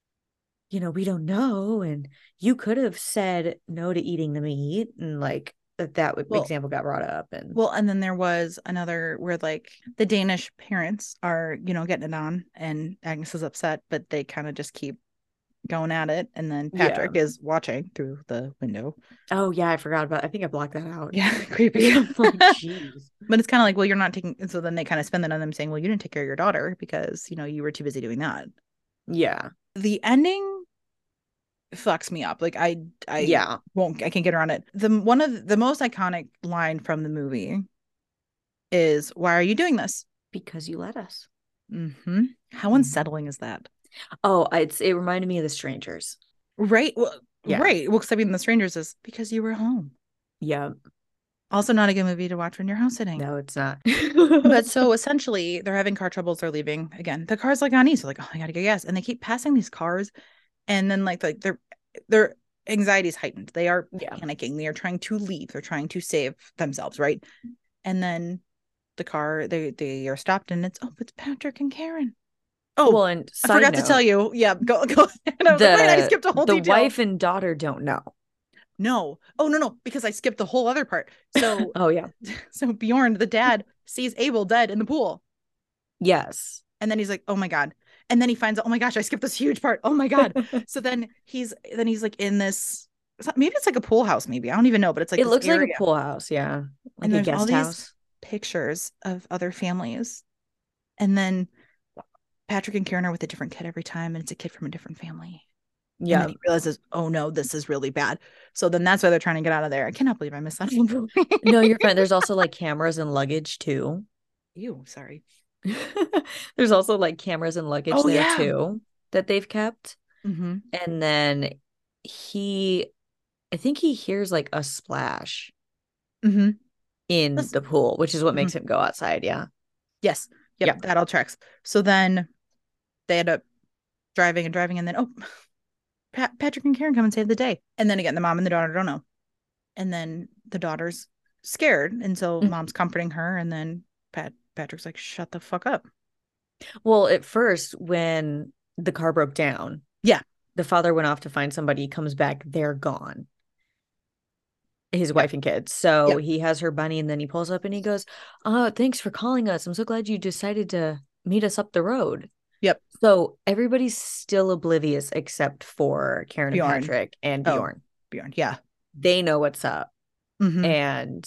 [SPEAKER 5] we don't know. And you could have said no to eating the meat and like that example got brought up. And
[SPEAKER 4] then there was another where like the Danish parents are, getting it on and Agnes is upset, but they kind of just keep going at it. And then Patrick is watching through the window.
[SPEAKER 5] Oh yeah, I forgot about it. I think I blocked that out.
[SPEAKER 4] Yeah, creepy.
[SPEAKER 5] I'm like, jeez.
[SPEAKER 4] But it's kind of like, well, you're not taking, so then they kind of spin that on them saying, well, you didn't take care of your daughter because you were too busy doing that.
[SPEAKER 5] Yeah.
[SPEAKER 4] The ending fucks me up. Like I can't get around it. One of the most iconic line from the movie is, why are you doing this?
[SPEAKER 5] Because you let us.
[SPEAKER 4] How unsettling is that?
[SPEAKER 5] Oh, it reminded me of The Strangers.
[SPEAKER 4] Right. Well, right. Well, because I mean, The Strangers is because you were home.
[SPEAKER 5] Yeah.
[SPEAKER 4] Also not a good movie to watch when you're house sitting.
[SPEAKER 5] No, it's not.
[SPEAKER 4] But so essentially they're having car troubles. They're leaving again. The car's like on E. So like, oh, I gotta get gas. And they keep passing these cars. And then like they're anxiety is heightened. They are
[SPEAKER 5] Yeah.
[SPEAKER 4] panicking. They are trying to leave. They're trying to save themselves, right? And then the car, they are stopped, and it's Patrick and Karen. Oh,
[SPEAKER 5] Well, and
[SPEAKER 4] I
[SPEAKER 5] side
[SPEAKER 4] forgot to tell
[SPEAKER 5] note,
[SPEAKER 4] you. Yeah, go. And I was like, wait, I skipped a whole
[SPEAKER 5] the
[SPEAKER 4] detail.
[SPEAKER 5] wife and daughter don't know.
[SPEAKER 4] No. Oh, no, because I skipped the whole other part. So,
[SPEAKER 5] Oh yeah.
[SPEAKER 4] so Bjorn, the dad, sees Abel dead in the pool.
[SPEAKER 5] Yes.
[SPEAKER 4] And then he's like, oh my God. And then he finds out, oh my gosh, I skipped this huge part. Oh my God. So then he's like in this, maybe it's like a pool house, maybe. I don't even know, but it's like
[SPEAKER 5] It
[SPEAKER 4] this
[SPEAKER 5] looks like
[SPEAKER 4] area.
[SPEAKER 5] a pool house, yeah. Like
[SPEAKER 4] And
[SPEAKER 5] a
[SPEAKER 4] there's all
[SPEAKER 5] guest
[SPEAKER 4] these
[SPEAKER 5] house.
[SPEAKER 4] pictures of other families. And then Patrick and Karen are with a different kid every time, and it's a kid from a different family. And
[SPEAKER 5] Yeah.
[SPEAKER 4] then he realizes, oh no, this is really bad. So then that's why they're trying to get out of there. I cannot believe I missed that whole
[SPEAKER 5] No, you're fine. There's also like cameras and luggage too.
[SPEAKER 4] Ew, sorry.
[SPEAKER 5] There's also like cameras and luggage
[SPEAKER 4] Oh,
[SPEAKER 5] there
[SPEAKER 4] yeah.
[SPEAKER 5] too that they've kept.
[SPEAKER 4] Mm-hmm.
[SPEAKER 5] And then I think he hears like a splash
[SPEAKER 4] Mm-hmm.
[SPEAKER 5] in
[SPEAKER 4] That's-
[SPEAKER 5] the pool, which is what makes him go outside. Yeah.
[SPEAKER 4] Yes. Yep,
[SPEAKER 5] Yeah.
[SPEAKER 4] that all tracks. So then they end up driving, and then Patrick and Karen come and save the day. And then again, the mom and the daughter don't know. And then the daughter's scared, and so
[SPEAKER 5] Mhm.
[SPEAKER 4] mom's comforting her, and then Patrick's like, shut the fuck up.
[SPEAKER 5] Well, at first, when the car broke down,
[SPEAKER 4] Yeah.
[SPEAKER 5] the father went off to find somebody, he comes back, they're gone. His wife and kids. So he has her bunny, and then he pulls up and he goes, oh, thanks for calling us. I'm so glad you decided to meet us up the road.
[SPEAKER 4] Yep.
[SPEAKER 5] So everybody's still oblivious except for Karen
[SPEAKER 4] Bjorn.
[SPEAKER 5] and Patrick and
[SPEAKER 4] Oh.
[SPEAKER 5] Bjorn.
[SPEAKER 4] Bjorn. Yeah.
[SPEAKER 5] They know what's up.
[SPEAKER 4] Mhm.
[SPEAKER 5] And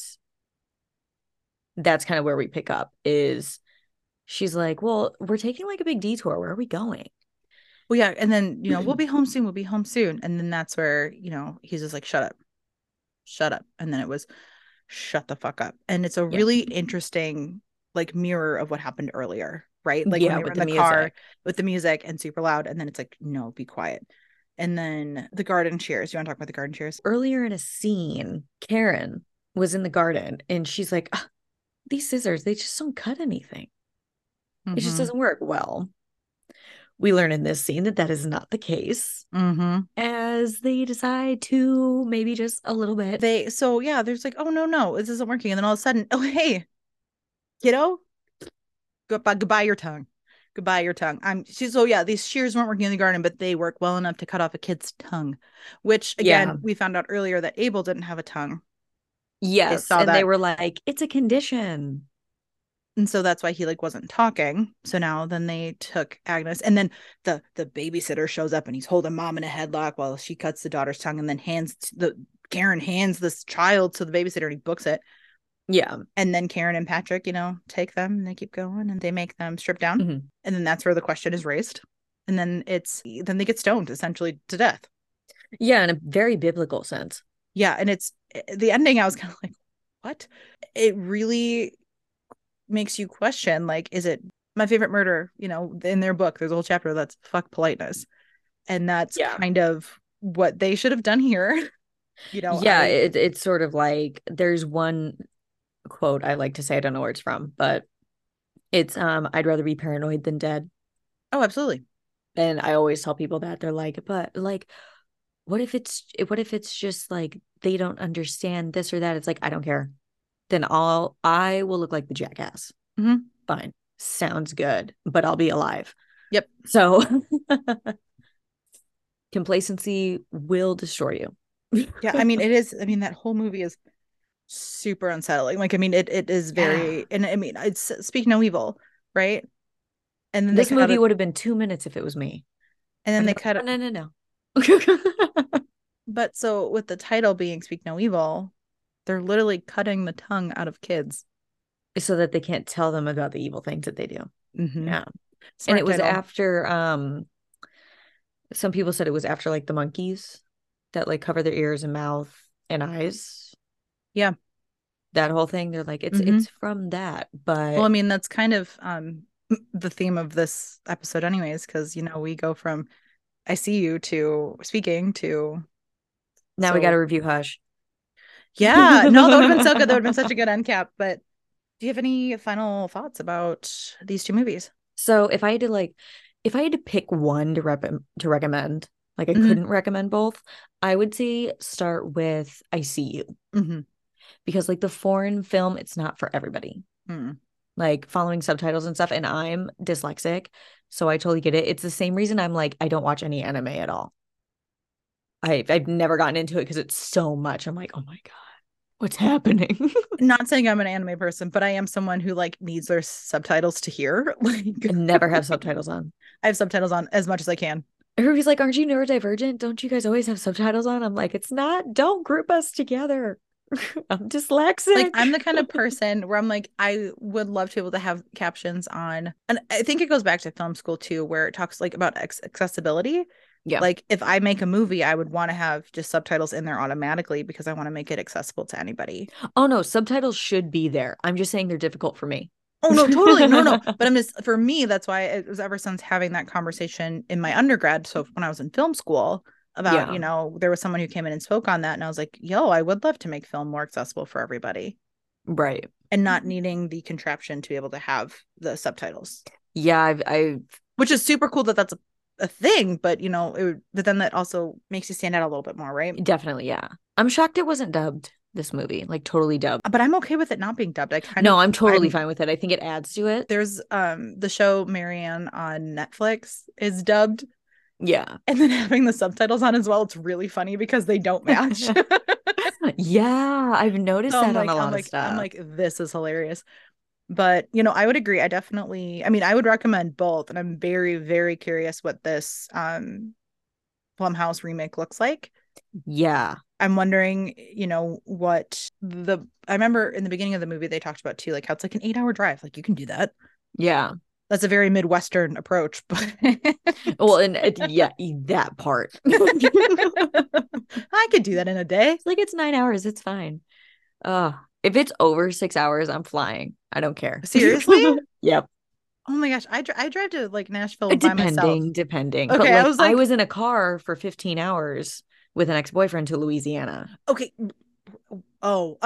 [SPEAKER 5] that's kind of where we pick up is she's like, well, we're taking like a big detour. Where are we going?
[SPEAKER 4] Well, yeah. And then, we'll be home soon. We'll be home soon. And then that's where, he's just like, shut up. Shut up. And then it was, shut the fuck up. And it's a really interesting, like, mirror of what happened earlier, right? Like, when they were in the car with the music and super loud. And then it's like, no, be quiet. And then the garden shears. You want to talk about the garden shears?
[SPEAKER 5] Earlier in a scene, Karen was in the garden and she's like, these scissors, they just don't cut anything. It just doesn't work. Well, we learn in this scene that is not the case, as they decide to maybe just a little bit.
[SPEAKER 4] There's like, oh, no, this isn't working. And then all of a sudden, oh, hey, kiddo, goodbye your tongue. Goodbye your tongue. These shears weren't working in the garden, but they work well enough to cut off a kid's tongue, which again, we found out earlier that Abel didn't have a tongue.
[SPEAKER 5] Yes. And they were like, it's a condition.
[SPEAKER 4] And so that's why he like wasn't talking. So now then they took Agnes, and then the babysitter shows up and he's holding mom in a headlock while she cuts the daughter's tongue, and then Karen hands this child to the babysitter and he books it.
[SPEAKER 5] Yeah.
[SPEAKER 4] And then Karen and Patrick, take them and they keep going and they make them strip down. And then that's where the question is raised. And then they get stoned essentially to death.
[SPEAKER 5] Yeah, in a very biblical sense.
[SPEAKER 4] Yeah. And it's the ending. I was kind of like, what? It really makes you question, like, is it My Favorite Murder? In their book, there's a whole chapter that's fuck politeness. And that's kind of what they should have done here.
[SPEAKER 5] It's sort of like there's one quote I like to say, I don't know where it's from, but it's I'd rather be paranoid than dead.
[SPEAKER 4] Oh, absolutely.
[SPEAKER 5] And I always tell people that. They're like, but like, what if it's just like they don't understand this or that? It's like, I don't care. Then I will look like the jackass. Fine, sounds good, but I'll be alive.
[SPEAKER 4] Yep.
[SPEAKER 5] So complacency will destroy you.
[SPEAKER 4] Yeah, I mean, it is. I mean, that whole movie is super unsettling. Like, I mean, it is very, and I mean, it's Speak No Evil, right? And then
[SPEAKER 5] this movie would have been 2 minutes if it was me.
[SPEAKER 4] And then they cut it.
[SPEAKER 5] No.
[SPEAKER 4] But so with the title being Speak No Evil, they're literally cutting the tongue out of kids
[SPEAKER 5] so that they can't tell them about the evil things that they do. Yeah.
[SPEAKER 4] Smart
[SPEAKER 5] and it was
[SPEAKER 4] title.
[SPEAKER 5] after some people said it was after like the monkeys that like cover their ears and mouth and eyes.
[SPEAKER 4] Yeah.
[SPEAKER 5] That whole thing. They're like, it's from that. But
[SPEAKER 4] well, I mean, that's kind of the theme of this episode anyways, because we go from I see you to speaking to
[SPEAKER 5] now we got to review Hush.
[SPEAKER 4] Yeah, no, that would have been so good. That would have been such a good end cap. But do you have any final thoughts about these two movies?
[SPEAKER 5] So if I had to pick one to recommend, Like I
[SPEAKER 4] Mhm.
[SPEAKER 5] couldn't recommend both. I would say start with I See You
[SPEAKER 4] Mm-hmm.
[SPEAKER 5] because like the foreign film, it's not for everybody.
[SPEAKER 4] Mm.
[SPEAKER 5] Like following subtitles and stuff. And I'm dyslexic, so I totally get it. It's the same reason I'm like, I don't watch any anime at all. I've never gotten into it because it's so much. I'm like, oh my God, what's happening?
[SPEAKER 4] Not saying I'm an anime person, but I am someone who like needs their subtitles to hear. Like
[SPEAKER 5] I never have subtitles on.
[SPEAKER 4] I have subtitles on as much as I can.
[SPEAKER 5] Everybody's like, aren't you neurodivergent? Don't you guys always have subtitles on? I'm like, it's not. Don't group us together. I'm dyslexic.
[SPEAKER 4] Like I'm the kind of person where I'm like, I would love to be able to have captions on, and I think it goes back to film school too, where it talks like about accessibility.
[SPEAKER 5] Yeah.
[SPEAKER 4] Like if I make a movie, I would want to have just subtitles in there automatically because I want to make it accessible to anybody.
[SPEAKER 5] Oh no, subtitles should be there. I'm just saying they're difficult for me.
[SPEAKER 4] Oh no, totally. No. But I'm just, for me, that's why it was ever since having that conversation in my undergrad. So when I was in film school about,
[SPEAKER 5] Yeah.
[SPEAKER 4] there was someone who came in and spoke on that. And I was like, yo, I would love to make film more accessible for everybody
[SPEAKER 5] Right.
[SPEAKER 4] and not needing the contraption to be able to have the subtitles,
[SPEAKER 5] Yeah, I've
[SPEAKER 4] which is super cool that that's a thing. But, but then that also makes you stand out a little bit more, right?
[SPEAKER 5] definitely, yeah. I'm shocked it wasn't dubbed, this movie, like totally dubbed.
[SPEAKER 4] But I'm okay with it not being dubbed.
[SPEAKER 5] I'm totally fine with it. I think it adds to it.
[SPEAKER 4] There's the show Marianne on Netflix is dubbed.
[SPEAKER 5] Yeah.
[SPEAKER 4] And then having the subtitles on as well, it's really funny because they don't match.
[SPEAKER 5] Yeah, I've noticed
[SPEAKER 4] So
[SPEAKER 5] that on a lot of stuff.
[SPEAKER 4] I'm like, this is hilarious. But, I would agree. I would recommend both. And I'm very, very curious what this Blumhouse remake looks like.
[SPEAKER 5] Yeah.
[SPEAKER 4] I'm wondering, I remember in the beginning of the movie, they talked about too, like how it's like an 8-hour drive. Like you can do that.
[SPEAKER 5] Yeah.
[SPEAKER 4] That's a very Midwestern approach, but
[SPEAKER 5] Well, and yeah, that part.
[SPEAKER 4] I could do that in a day.
[SPEAKER 5] It's like it's 9 hours. It's fine. If it's over 6 hours, I'm flying. I don't care.
[SPEAKER 4] Seriously?
[SPEAKER 5] Yep.
[SPEAKER 4] Oh my gosh, I drive to like Nashville by myself.
[SPEAKER 5] Depending.
[SPEAKER 4] Okay,
[SPEAKER 5] But
[SPEAKER 4] I
[SPEAKER 5] I
[SPEAKER 4] was
[SPEAKER 5] was in a car for 15 hours with an ex-boyfriend to Louisiana.
[SPEAKER 4] okay. Oh,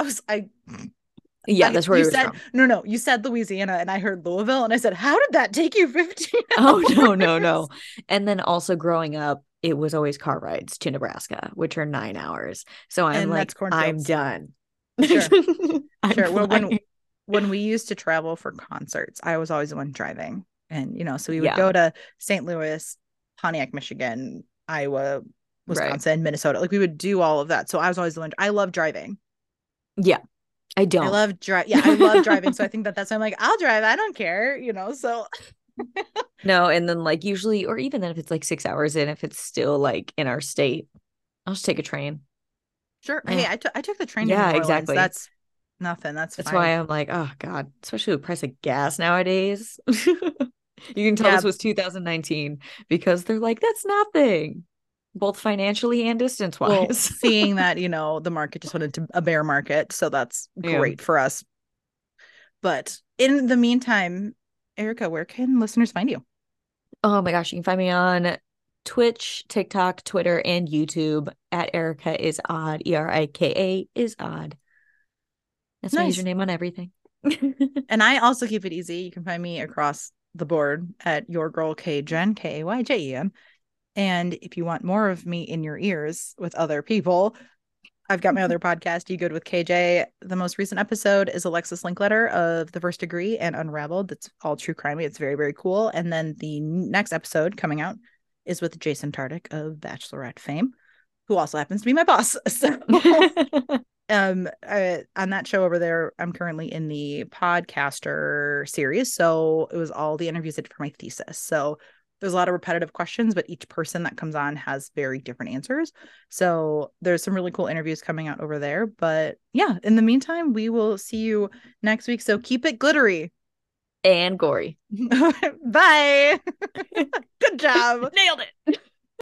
[SPEAKER 5] Yeah, that's where
[SPEAKER 4] you
[SPEAKER 5] he was
[SPEAKER 4] said
[SPEAKER 5] from.
[SPEAKER 4] no. You said Louisiana, and I heard Louisville, and I said, "How did that take you 15
[SPEAKER 5] Oh,
[SPEAKER 4] hours?"
[SPEAKER 5] no. And then also growing up, it was always car rides to Nebraska, which are 9 hours. So I'm
[SPEAKER 4] And
[SPEAKER 5] like,
[SPEAKER 4] that's cornfields.
[SPEAKER 5] I'm done.
[SPEAKER 4] Sure.
[SPEAKER 5] I'm
[SPEAKER 4] Sure. Well,
[SPEAKER 5] flying.
[SPEAKER 4] when we used to travel for concerts, I was always the one driving, and so we would
[SPEAKER 5] Yeah.
[SPEAKER 4] go to St. Louis, Pontiac, Michigan, Iowa, Wisconsin, Minnesota. Like we would do all of that. So I was always the one. I love driving.
[SPEAKER 5] Yeah, I don't.
[SPEAKER 4] I love I love driving. So I think that's why I'm like, I'll drive. I don't care. So
[SPEAKER 5] No, and then like usually, or even then if it's like 6 hours in, if it's still like in our state, I'll just take a train.
[SPEAKER 4] sure.
[SPEAKER 5] Yeah.
[SPEAKER 4] Hey, I took the train. to
[SPEAKER 5] Yeah,
[SPEAKER 4] New Orleans.
[SPEAKER 5] exactly.
[SPEAKER 4] That's nothing. That's
[SPEAKER 5] That's
[SPEAKER 4] fine.
[SPEAKER 5] why I'm like, oh God, especially the price of gas nowadays. You can tell
[SPEAKER 4] Yeah.
[SPEAKER 5] this was 2019 because they're like, that's nothing, both financially and distance
[SPEAKER 4] Well,
[SPEAKER 5] wise.
[SPEAKER 4] seeing that, the market just went into a bear market. So that's
[SPEAKER 5] Yeah.
[SPEAKER 4] great for us. But in the meantime, Erica, where can listeners find you?
[SPEAKER 5] Oh my gosh, you can find me on Twitch, TikTok, Twitter, and YouTube at Erica is odd. ERIKA is odd. That's my
[SPEAKER 4] Nice.
[SPEAKER 5] username on everything.
[SPEAKER 4] And I also keep it easy. You can find me across the board at your girl Kayjen, KAYJEN. And if you want more of me in your ears with other people, I've got my other podcast, You Good with KJ. The most recent episode is Alexis Linkletter of The First Degree and Unraveled. That's all true crime. It's very, very cool. And then the next episode coming out is with Jason Tardik of Bachelorette fame, who also happens to be my boss. So on that show over there, I'm currently in the podcaster series. So it was all the interviews I did for my thesis. So there's a lot of repetitive questions, but each person that comes on has very different answers. So there's some really cool interviews coming out over there. But yeah, in the meantime, we will see you next week. So keep it glittery.
[SPEAKER 5] And gory.
[SPEAKER 4] Bye. Good job.
[SPEAKER 5] Nailed it.